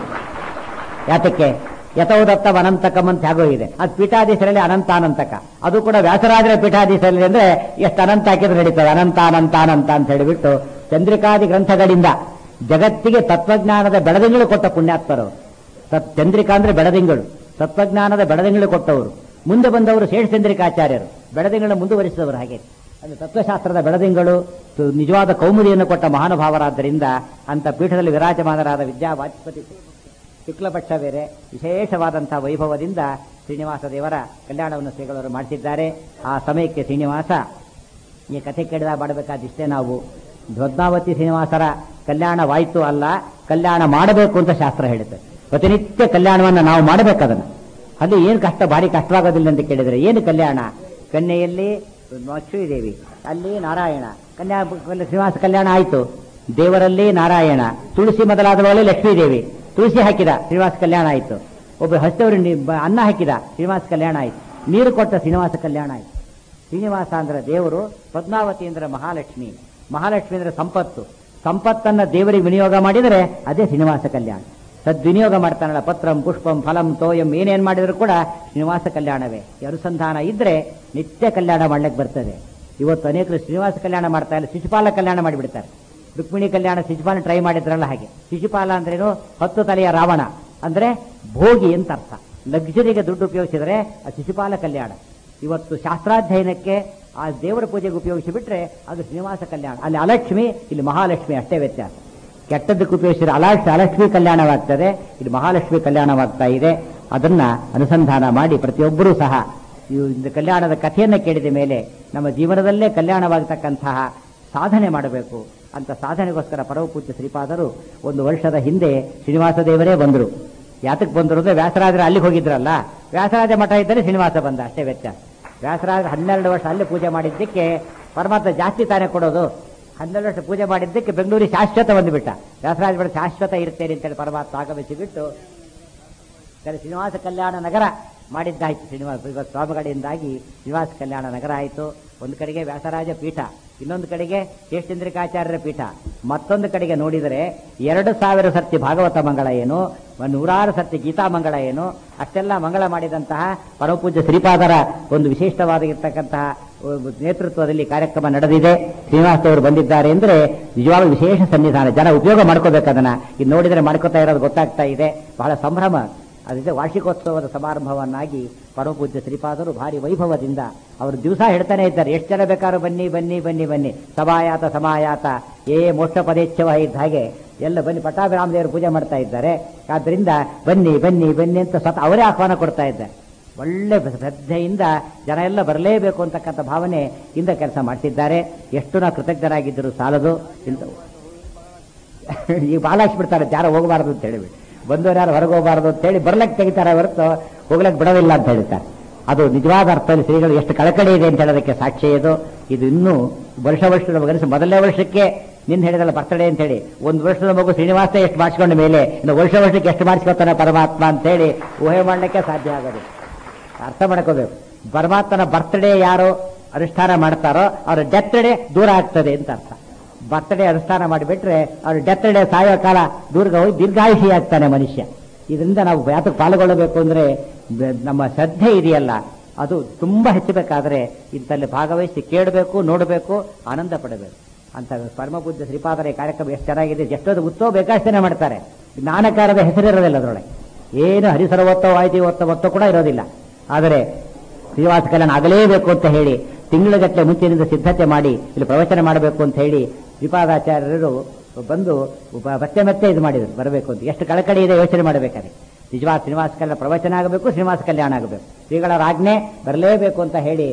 A: ಯಾತಕ್ಕೆ? ಯಥೋದತ್ತ ಅನಂತಕಂ ಅಂತ ಹೇಗೋ ಇದೆ. ಅದು ಪೀಠಾಧೀಶರಲ್ಲಿ ಅನಂತ ಅನಂತಕ. ಅದು ಕೂಡ ವ್ಯಾಸರಾಜರ ಪೀಠಾಧೀಶರಲ್ಲಿ ಅಂದ್ರೆ ಎಷ್ಟು ಅನಂತ ಹಾಕಿದ್ರೆ ನಡೀತದೆ. ಅನಂತ ಅನಂತ ಅನಂತ ಅಂತ ಹೇಳಿಬಿಟ್ಟು ಚಂದ್ರಿಕಾದಿ ಗ್ರಂಥಗಳಿಂದ ಜಗತ್ತಿಗೆ ತತ್ವಜ್ಞಾನದ ಬೆಳದಿಂಗಳು ಕೊಟ್ಟ ಪುಣ್ಯಾತ್ಮರು. ಚಂದ್ರಿಕಾ ಅಂದ್ರೆ ಬೆಳದಿಂಗಳು, ತತ್ವಜ್ಞಾನದ ಬೆಳದಿಂಗಳು ಕೊಟ್ಟವರು. ಮುಂದೆ ಬಂದವರು ಶೇಷಚಂದ್ರಿಕಾಚಾರ್ಯರು, ಬೆಳದಿಂಗಳ ಮುಂದುವರಿಸಿದವರು. ಹಾಗೆ ಅದು ತತ್ವಶಾಸ್ತ್ರದ ಬೆಳದಿಂಗಳು, ನಿಜವಾದ ಕೌಮುದಿಯನ್ನು ಕೊಟ್ಟ ಮಹಾನುಭಾವರಾದ್ದರಿಂದ ಅಂತ ಪೀಠದಲ್ಲಿ ವಿರಾಜಮಾನರಾದ ವಿದ್ಯಾ ವಾಚಸ್ಪತಿ ಶುಕ್ಲಪಕ್ಷ ಬೇರೆ ವಿಶೇಷವಾದಂತಹ ವೈಭವದಿಂದ ಶ್ರೀನಿವಾಸ ದೇವರ ಕಲ್ಯಾಣವನ್ನು ಶ್ರೀಗಳವರು ಮಾಡಿಸಿದ್ದಾರೆ. ಆ ಸಮಯಕ್ಕೆ ಶ್ರೀನಿವಾಸ ಈ ಕಥೆ ಕೇಳಿದಾಗ ಮಾಡಬೇಕಾದಿಷ್ಟೇ. ನಾವು ಪದ್ಮಾವತಿ ಶ್ರೀನಿವಾಸರ ಕಲ್ಯಾಣವಾಯಿತು ಅಲ್ಲ, ಕಲ್ಯಾಣ ಮಾಡಬೇಕು ಅಂತ ಶಾಸ್ತ್ರ ಹೇಳುತ್ತೆ. ಪ್ರತಿನಿತ್ಯ ಕಲ್ಯಾಣವನ್ನು ನಾವು ಮಾಡಬೇಕದನ್ನು. ಅಲ್ಲಿ ಏನು ಕಷ್ಟ, ಭಾರಿ ಕಷ್ಟವಾಗೋದಿಲ್ಲ ಅಂತ ಕೇಳಿದರೆ ಏನು ಕಲ್ಯಾಣ? ಕನ್ಯೆಯಲ್ಲಿ ಲಕ್ಷ್ಮೀದೇವಿ, ಅಲ್ಲಿ ನಾರಾಯಣ. ಕನ್ಯಾ ಶ್ರೀನಿವಾಸ ಕಲ್ಯಾಣ ಆಯಿತು. ದೇವರಲ್ಲಿ ನಾರಾಯಣ, ತುಳಸಿ ಮೊದಲಾದವರಲ್ಲಿ ಲಕ್ಷ್ಮೀದೇವಿ. ತುಳಸಿ ಹಾಕಿದ ಶ್ರೀನಿವಾಸ ಕಲ್ಯಾಣ ಆಯಿತು. ಒಬ್ಬ ಹಸ್ತವರು ಅನ್ನ ಹಾಕಿದ ಶ್ರೀನಿವಾಸ ಕಲ್ಯಾಣ ಆಯಿತು. ನೀರು ಕೊಟ್ಟ ಶ್ರೀನಿವಾಸ ಕಲ್ಯಾಣ ಆಯಿತು. ಶ್ರೀನಿವಾಸ ಅಂದ್ರೆ ದೇವರು, ಪದ್ಮಾವತಿ ಅಂದ್ರೆ ಮಹಾಲಕ್ಷ್ಮಿ, ಮಹಾಲಕ್ಷ್ಮಿ ಅಂದ್ರೆ ಸಂಪತ್ತು. ಸಂಪತ್ತನ್ನ ದೇವರಿಗೆ ವಿನಿಯೋಗ ಮಾಡಿದರೆ ಅದೇ ಶ್ರೀನಿವಾಸ ಕಲ್ಯಾಣ. ಸದ್ವಿನಿಯೋಗ ಮಾಡ್ತಾನಲ್ಲ, ಪತ್ರಂ ಪುಷ್ಪಂ ಫಲಂ ತೋಯಂ ಏನೇನ್ ಮಾಡಿದ್ರು ಕೂಡ ಶ್ರೀನಿವಾಸ ಕಲ್ಯಾಣವೇ. ಈ ಅನುಸಂಧಾನ ಇದ್ರೆ ನಿತ್ಯ ಕಲ್ಯಾಣ ಮಾಡ್ಲಿಕ್ಕೆ ಬರ್ತದೆ. ಇವತ್ತು ಅನೇಕರು ಶ್ರೀನಿವಾಸ ಕಲ್ಯಾಣ ಮಾಡ್ತಾ ಇಲ್ಲ, ಶಿಶುಪಾಲ ಕಲ್ಯಾಣ ಮಾಡಿಬಿಡ್ತಾರೆ. ರುಕ್ಮಿಣಿ ಕಲ್ಯಾಣ ಶಿಶುಪಾಲ ಟ್ರೈ ಮಾಡಿದ್ರಲ್ಲ ಹಾಗೆ. ಶಿಶುಪಾಲ ಅಂದ್ರೇನು? ಹತ್ತು ತಲೆಯ ರಾವಣ ಅಂದ್ರೆ ಭೋಗಿ ಅಂತ ಅರ್ಥ. ಲಗ್ಜರಿಗೆ ದುಡ್ಡು ಉಪಯೋಗಿಸಿದ್ರೆ ಅದು ಶಿಶುಪಾಲ ಕಲ್ಯಾಣ. ಇವತ್ತು ಶಾಸ್ತ್ರಾಧ್ಯಯನಕ್ಕೆ ಆ ದೇವರ ಪೂಜೆಗೆ ಉಪಯೋಗಿಸಿ ಬಿಟ್ರೆ ಅದು ಶ್ರೀನಿವಾಸ ಕಲ್ಯಾಣ. ಅಲ್ಲಿ ಅಲಕ್ಷ್ಮಿ, ಇಲ್ಲಿ ಮಹಾಲಕ್ಷ್ಮಿ, ಅಷ್ಟೇ ವ್ಯತ್ಯಾಸ. ಕೆಟ್ಟದ್ದಕ್ಕೆ ಉಪಯೋಗಿಸಿದ್ರೆ ಅಲಕ್ಷ್ಮಿ ಅಲಕ್ಷ್ಮಿ ಕಲ್ಯಾಣವಾಗ್ತದೆ, ಇಲ್ಲಿ ಮಹಾಲಕ್ಷ್ಮಿ ಕಲ್ಯಾಣವಾಗ್ತಾ ಇದೆ. ಅದನ್ನ ಅನುಸಂಧಾನ ಮಾಡಿ ಪ್ರತಿಯೊಬ್ಬರೂ ಸಹ ಈ ಕಲ್ಯಾಣದ ಕಥೆಯನ್ನು ಕೇಳಿದ ಮೇಲೆ ನಮ್ಮ ಜೀವನದಲ್ಲೇ ಕಲ್ಯಾಣವಾಗತಕ್ಕಂತಹ ಸಾಧನೆ ಮಾಡಬೇಕು ಅಂತ ಸಾಧನೆಗೋಸ್ಕರ ಪರಮ ಪೂಜ್ಯ ಶ್ರೀಪಾದರು ಒಂದು ವರ್ಷದ ಹಿಂದೆ ಶ್ರೀನಿವಾಸ ದೇವರೇ ಬಂದರು. ಯಾತಕ್ಕೆ ಬಂದರು ಅಂದ್ರೆ ವ್ಯಾಸರಾಜರು ಅಲ್ಲಿಗೆ ಹೋಗಿದ್ರಲ್ಲ, ವ್ಯಾಸರಾಜ ಮಠ ಇದ್ದರೆ ಶ್ರೀನಿವಾಸ ಬಂದ, ಅಷ್ಟೇ ವ್ಯತ್ಯಾಸ. ವ್ಯಾಸರಾಜ ಹನ್ನೆರಡು ವರ್ಷ ಅಲ್ಲಿ ಪೂಜೆ ಮಾಡಿದ್ದಕ್ಕೆ ಪರಮಾತ್ಮ ಜಾಸ್ತಿ ತಾನೇ ಕೊಡೋದು. ಹನ್ನೆರಡು ವರ್ಷ ಪೂಜೆ ಮಾಡಿದ್ದಕ್ಕೆ ಬೆಂಗಳೂರಿಗೆ ಶಾಶ್ವತ ಬಂದುಬಿಟ್ಟ. ವ್ಯಾಸರಾಜ ಬಡ ಶಾಶ್ವತ ಇರ್ತೇನೆ ಅಂತೇಳಿ ಪರಮಾತ್ಮ ಆಗಮಿಸಿ ಬಿಟ್ಟು ಶ್ರೀನಿವಾಸ ಕಲ್ಯಾಣ ನಗರ ಮಾಡಿದ್ದಾಯ್ತು. ಶ್ರೀನಿವಾಸ ಇವತ್ತು ಸ್ವಾಮಿಗಳಿಂದಾಗಿ ಶ್ರೀನಿವಾಸ ಕಲ್ಯಾಣ ನಗರ ಆಯಿತು. ಒಂದು ಕಡೆಗೆ ವ್ಯಾಸರಾಜ ಪೀಠ, ಇನ್ನೊಂದು ಕಡೆಗೆ ಕೇಶಚಂದ್ರಿಕಾಚಾರ್ಯರ ಪೀಠ, ಮತ್ತೊಂದು ಕಡೆಗೆ ನೋಡಿದರೆ ಎರಡು ಸಾವಿರ ಸರ್ತಿ ಭಾಗವತ ಮಂಗಳ ಏನು, ನೂರಾರು ಸರ್ತಿ ಗೀತಾ ಮಂಗಳ ಏನು, ಅಷ್ಟೆಲ್ಲ ಮಂಗಳ ಮಾಡಿದಂತಹ ಪರಮಪೂಜ್ಯ ಶ್ರೀಪಾದರ ಒಂದು ವಿಶಿಷ್ಟವಾಗಿರ್ತಕ್ಕಂತಹ ನೇತೃತ್ವದಲ್ಲಿ ಕಾರ್ಯಕ್ರಮ ನಡೆದಿದೆ. ಶ್ರೀನಿವಾಸದವರು ಬಂದಿದ್ದಾರೆ ಅಂದರೆ ನಿಜವಾದ ವಿಶೇಷ ಸನ್ನಿಧಾನ. ಜನ ಉಪಯೋಗ ಮಾಡ್ಕೋಬೇಕದನ್ನ. ಇದು ನೋಡಿದರೆ ಮಾಡ್ಕೋತಾ ಇರೋದು ಗೊತ್ತಾಗ್ತಾ ಇದೆ. ಬಹಳ ಸಂಭ್ರಮ. ಅದರಿಂದ ವಾರ್ಷಿಕೋತ್ಸವದ ಸಮಾರಂಭವನ್ನಾಗಿ ಪರಮಪೂಜ್ಯ ಶ್ರೀಪಾದರು ಭಾರಿ ವೈಭವದಿಂದ ಅವರು ದಿವಸ ಹೇಳ್ತಾನೆ ಇದ್ದಾರೆ, ಎಷ್ಟು ಜನ ಬೇಕಾದ್ರೂ ಬನ್ನಿ ಬನ್ನಿ ಬನ್ನಿ ಬನ್ನಿ, ಸಮಾಯಾತ ಸಮಾಯಾತ ಏ ಮೋಕ್ಷ ಪದೇಚ್ಛವ ಇದ್ದ ಹಾಗೆ ಎಲ್ಲ ಬನ್ನಿ. ಪಟ್ಟಾಭಿರಾಮದೇವರು ಪೂಜೆ ಮಾಡ್ತಾ ಇದ್ದಾರೆ. ಆದ್ರಿಂದ ಬನ್ನಿ ಬನ್ನಿ ಬನ್ನಿ ಅಂತ ಸ್ವತಃ ಅವರೇ ಆಹ್ವಾನ ಕೊಡ್ತಾ ಇದ್ದಾರೆ. ಒಳ್ಳೆ ಶ್ರದ್ಧೆಯಿಂದ ಜನ ಎಲ್ಲ ಬರಲೇಬೇಕು ಅಂತಕ್ಕಂಥ ಭಾವನೆ ಇಂದ ಕೆಲಸ ಮಾಡ್ತಿದ್ದಾರೆ. ಎಷ್ಟು ನಾ ಕೃತಜ್ಞರಾಗಿದ್ದರು ಸಾಲದು. ಇಂಥ ಈಗ ಬಾಲಾಕ್ಷಿ ಬಿಡ್ತಾರೆ, ಯಾರೋ ಹೋಗಬಾರದು ಅಂತ ಹೇಳಿಬಿಟ್ಟು, ಬಂದವರು ಯಾರು ಹೊರಗೆ ಹೋಗಬಾರದು ಅಂತ ಹೇಳಿ ಬರ್ಲಕ್ಕೆ ತೆಗಿತಾರೆ ಹೊರತು ಹೋಗ್ಲಕ್ಕೆ ಬಿಡೋದಿಲ್ಲ ಅಂತ ಹೇಳ್ತಾರೆ. ಅದು ನಿಜವಾದ ಅರ್ಥದಲ್ಲಿ ಶ್ರೀಗಳು ಎಷ್ಟು ಕಳಕಳಿ ಇದೆ ಅಂತ ಹೇಳೋದಕ್ಕೆ ಸಾಕ್ಷಿ ಇದು. ಇದು ಇನ್ನೂ ವರ್ಷ ವರ್ಷ ನಮಗನಿಸಿ ಮೊದಲನೇ ವರ್ಷಕ್ಕೆ ನಿನ್ನ ಹೇಳಿದಲ್ಲ ಬರ್ತಡೇ ಅಂತ ಹೇಳಿ, ಒಂದು ವರ್ಷದ ಮಗು ಶ್ರೀನಿವಾಸ ಎಷ್ಟು ಮಾಡಿಸ್ಕೊಂಡ ಮೇಲೆ ಇನ್ನು ವರ್ಷ ವರ್ಷಕ್ಕೆ ಎಷ್ಟು ಮಾಡಿಸ್ಕೊತಾನೆ ಪರಮಾತ್ಮ ಅಂತ ಹೇಳಿ ಊಹೆ ಮಾಡಲಿಕ್ಕೆ ಸಾಧ್ಯ ಆಗೋದು. ಅರ್ಥ ಮಾಡ್ಕೋಬೇಕು. ಪರಮಾತ್ಮನ ಬರ್ತ್ಡೇ ಯಾರು ಅನುಷ್ಠಾನ ಮಾಡ್ತಾರೋ ಅವ್ರ ಡೆತ್ ಡೇ ದೂರ ಆಗ್ತದೆ ಅಂತ ಅರ್ಥ. ಬರ್ತ್ಡೇ ಅನುಷ್ಠಾನ ಮಾಡಿಬಿಟ್ರೆ ಅವ್ರ ಡೆತ್ ಡೇ ಸಾಯೋ ಕಾಲ ದೂರ್ಗ ಹೋಗಿ ದೀರ್ಘಾಯುಷಿ ಆಗ್ತಾನೆ ಮನುಷ್ಯ. ಇದರಿಂದ ನಾವು ಯಾತಕ್ಕೆ ಪಾಲ್ಗೊಳ್ಳಬೇಕು ಅಂದ್ರೆ ನಮ್ಮ ಶ್ರದ್ಧೆ ಇದೆಯಲ್ಲ ಅದು ತುಂಬಾ ಹೆಚ್ಚಬೇಕಾದ್ರೆ ಇಂಥಲ್ಲಿ ಭಾಗವಹಿಸಿ ಕೇಳಬೇಕು, ನೋಡಬೇಕು, ಆನಂದ ಪಡಬೇಕು ಅಂತ. ಪರಮಪೂಜ್ಯ ಶ್ರೀಪಾದರ ಕಾರ್ಯಕ್ರಮ ಎಷ್ಟು ಚೆನ್ನಾಗಿದೆ. ಎಷ್ಟೊಂದು ಉತ್ಸವ ಬೇಕಾಷ್ಟೇ ಮಾಡ್ತಾರೆ. ಜ್ಞಾನಕಾರದ ಹೆಸರಿರೋದಿಲ್ಲ ಅದರೊಳಗೆ, ಏನು ಹರಿಸರ್ವೋತ್ತವ ವಾಯುದೇವೋತ್ತವ ಒತ್ತವ ಕೂಡ ಇರೋದಿಲ್ಲ. ಆದರೆ ಶ್ರೀನಿವಾಸ ಕಲ್ಯಾಣ ಆಗಲೇಬೇಕು ಅಂತ ಹೇಳಿ ತಿಂಗಳಗಟ್ಟಲೆ ಮುಂಚಿನಿಂದ ಸಿದ್ಧತೆ ಮಾಡಿ ಇಲ್ಲಿ ಪ್ರವಚನ ಮಾಡಬೇಕು ಅಂತ ಹೇಳಿ ಶ್ರೀಪಾದಾಚಾರ್ಯರು ಬಂದು ಮತ್ತೆ ಮತ್ತೆ ಇದು ಮಾಡಿದರು ಬರಬೇಕು ಅಂತ. ಎಷ್ಟು ಕಳಕಳಿ ಇದೆ ಯೋಚನೆ ಮಾಡಬೇಕಾದ್ರೆ. ನಿಜವಾದ ಶ್ರೀನಿವಾಸ ಕಲ್ಯಾಣ ಪ್ರವಚನ ಆಗಬೇಕು, ಶ್ರೀನಿವಾಸ ಕಲ್ಯಾಣ ಆಗಬೇಕು, ಶ್ರೀಗಳ ಆಜ್ಞೆ ಬರಲೇಬೇಕು ಅಂತ ಹೇಳಿ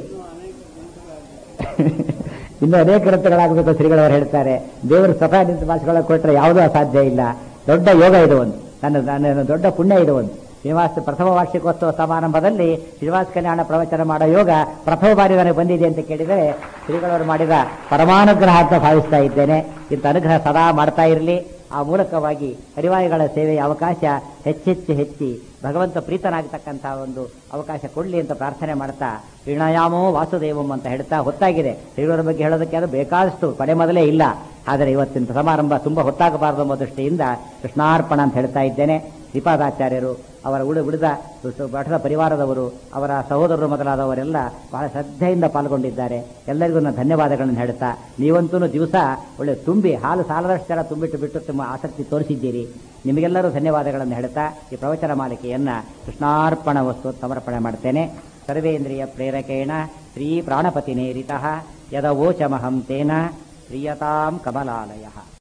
A: ಇನ್ನು ಅನೇಕ ಗ್ರಂಥಗಳಾಗಬೇಕು ಶ್ರೀಗಳವರು ಹೇಳ್ತಾರೆ. ದೇವರು ಸ್ವತಃ ನಿಂತು ಮಾಡಿಸ್ಕೊಳ್ಳೋಕೆ ಕೊಟ್ಟರೆ ಯಾವುದೂ ಅಸಾಧ್ಯ ಇಲ್ಲ. ದೊಡ್ಡ ಯೋಗ ಇದು ಒಂದು, ನನ್ನ ನನ್ನ ದೊಡ್ಡ ಪುಣ್ಯ ಇದು ಒಂದು. ಶ್ರೀನಿವಾಸ ಪ್ರಥಮ ವಾರ್ಷಿಕೋತ್ಸವ ಸಮಾರಂಭದಲ್ಲಿ ಶ್ರೀನಿವಾಸ ಕಲ್ಯಾಣ ಪ್ರವಚನ ಮಾಡೋ ಯೋಗ ಪ್ರಥಮ ಬಾರಿ ನನಗೆ ಬಂದಿದೆ ಅಂತ ಕೇಳಿದರೆ ಶ್ರೀಗಳವರು ಮಾಡಿದ ಪರಮಾನುಗ್ರಹ ಅಂತ ಭಾವಿಸ್ತಾ ಇದ್ದೇನೆ. ಇಂಥ ಅನುಗ್ರಹ ಸದಾ ಮಾಡ್ತಾ ಇರಲಿ. ಆ ಮೂಲಕವಾಗಿ ಹರಿವಾಯುಗಳ ಸೇವೆಯ ಅವಕಾಶ ಹೆಚ್ಚೆಚ್ಚು ಹೆಚ್ಚಿ ಭಗವಂತ ಪ್ರೀತನಾಗತಕ್ಕಂತಹ ಒಂದು ಅವಕಾಶ ಕೊಡಲಿ ಅಂತ ಪ್ರಾರ್ಥನೆ ಮಾಡ್ತಾ ಪ್ರೀಣಾಯಾಮೋ ವಾಸುದೇವಂ ಅಂತ ಹೇಳ್ತಾ ಹೊತ್ತಾಗಿದೆ. ಶ್ರೀಗಳವರ ಬಗ್ಗೆ ಹೇಳೋದಕ್ಕೆ ಅದು ಬೇಕಾದಷ್ಟು ಕಡೆ ಮೊದಲೇ ಇಲ್ಲ. ಆದರೆ ಇವತ್ತಿನ ಸಮಾರಂಭ ತುಂಬಾ ಹೊತ್ತಾಗಬಾರದು ಎಂಬ ದೃಷ್ಟಿಯಿಂದ ಕೃಷ್ಣಾರ್ಪಣ ಅಂತ ಹೇಳ್ತಾ ಇದ್ದೇನೆ. ಶ್ರೀಪಾದಾಚಾರ್ಯರು ಅವರ ಉಳಿ ಉಳಿದ ಮಠದ ಪರಿವಾರದವರು, ಅವರ ಸಹೋದರರು ಮೊದಲಾದವರೆಲ್ಲ ಬಹಳ ಶ್ರದ್ಧೆಯಿಂದ ಪಾಲ್ಗೊಂಡಿದ್ದಾರೆ. ಎಲ್ಲರಿಗೂ ನಾನು ಧನ್ಯವಾದಗಳನ್ನು ಹೇಳ್ತಾ, ನೀವಂತೂ ದಿವಸ ಒಳ್ಳೆ ತುಂಬಿ ಹಾಲು ಸಾಲದಷ್ಟು ಜನ ತುಂಬಿಟ್ಟು ಬಿಟ್ಟು ತುಂಬ ಆಸಕ್ತಿ ತೋರಿಸಿದ್ದೀರಿ. ನಿಮಗೆಲ್ಲರೂ ಧನ್ಯವಾದಗಳನ್ನು ಹೇಳ್ತಾ ಈ ಪ್ರವಚನ ಮಾಲಿಕೆಯನ್ನ ಕೃಷ್ಣಾರ್ಪಣ ವಸ್ತು ಸಮರ್ಪಣೆ ಮಾಡ್ತೇನೆ. ಸರ್ವೇಂದ್ರಿಯ ಪ್ರೇರಕೇಣ ಶ್ರೀ ಪ್ರಾಣಪತಿ ನೇರಿತಃ ಯದವೋಚಮಹಂ ತೇನ ಪ್ರಿಯತಾಂ ಕಮಲಾಲಯ.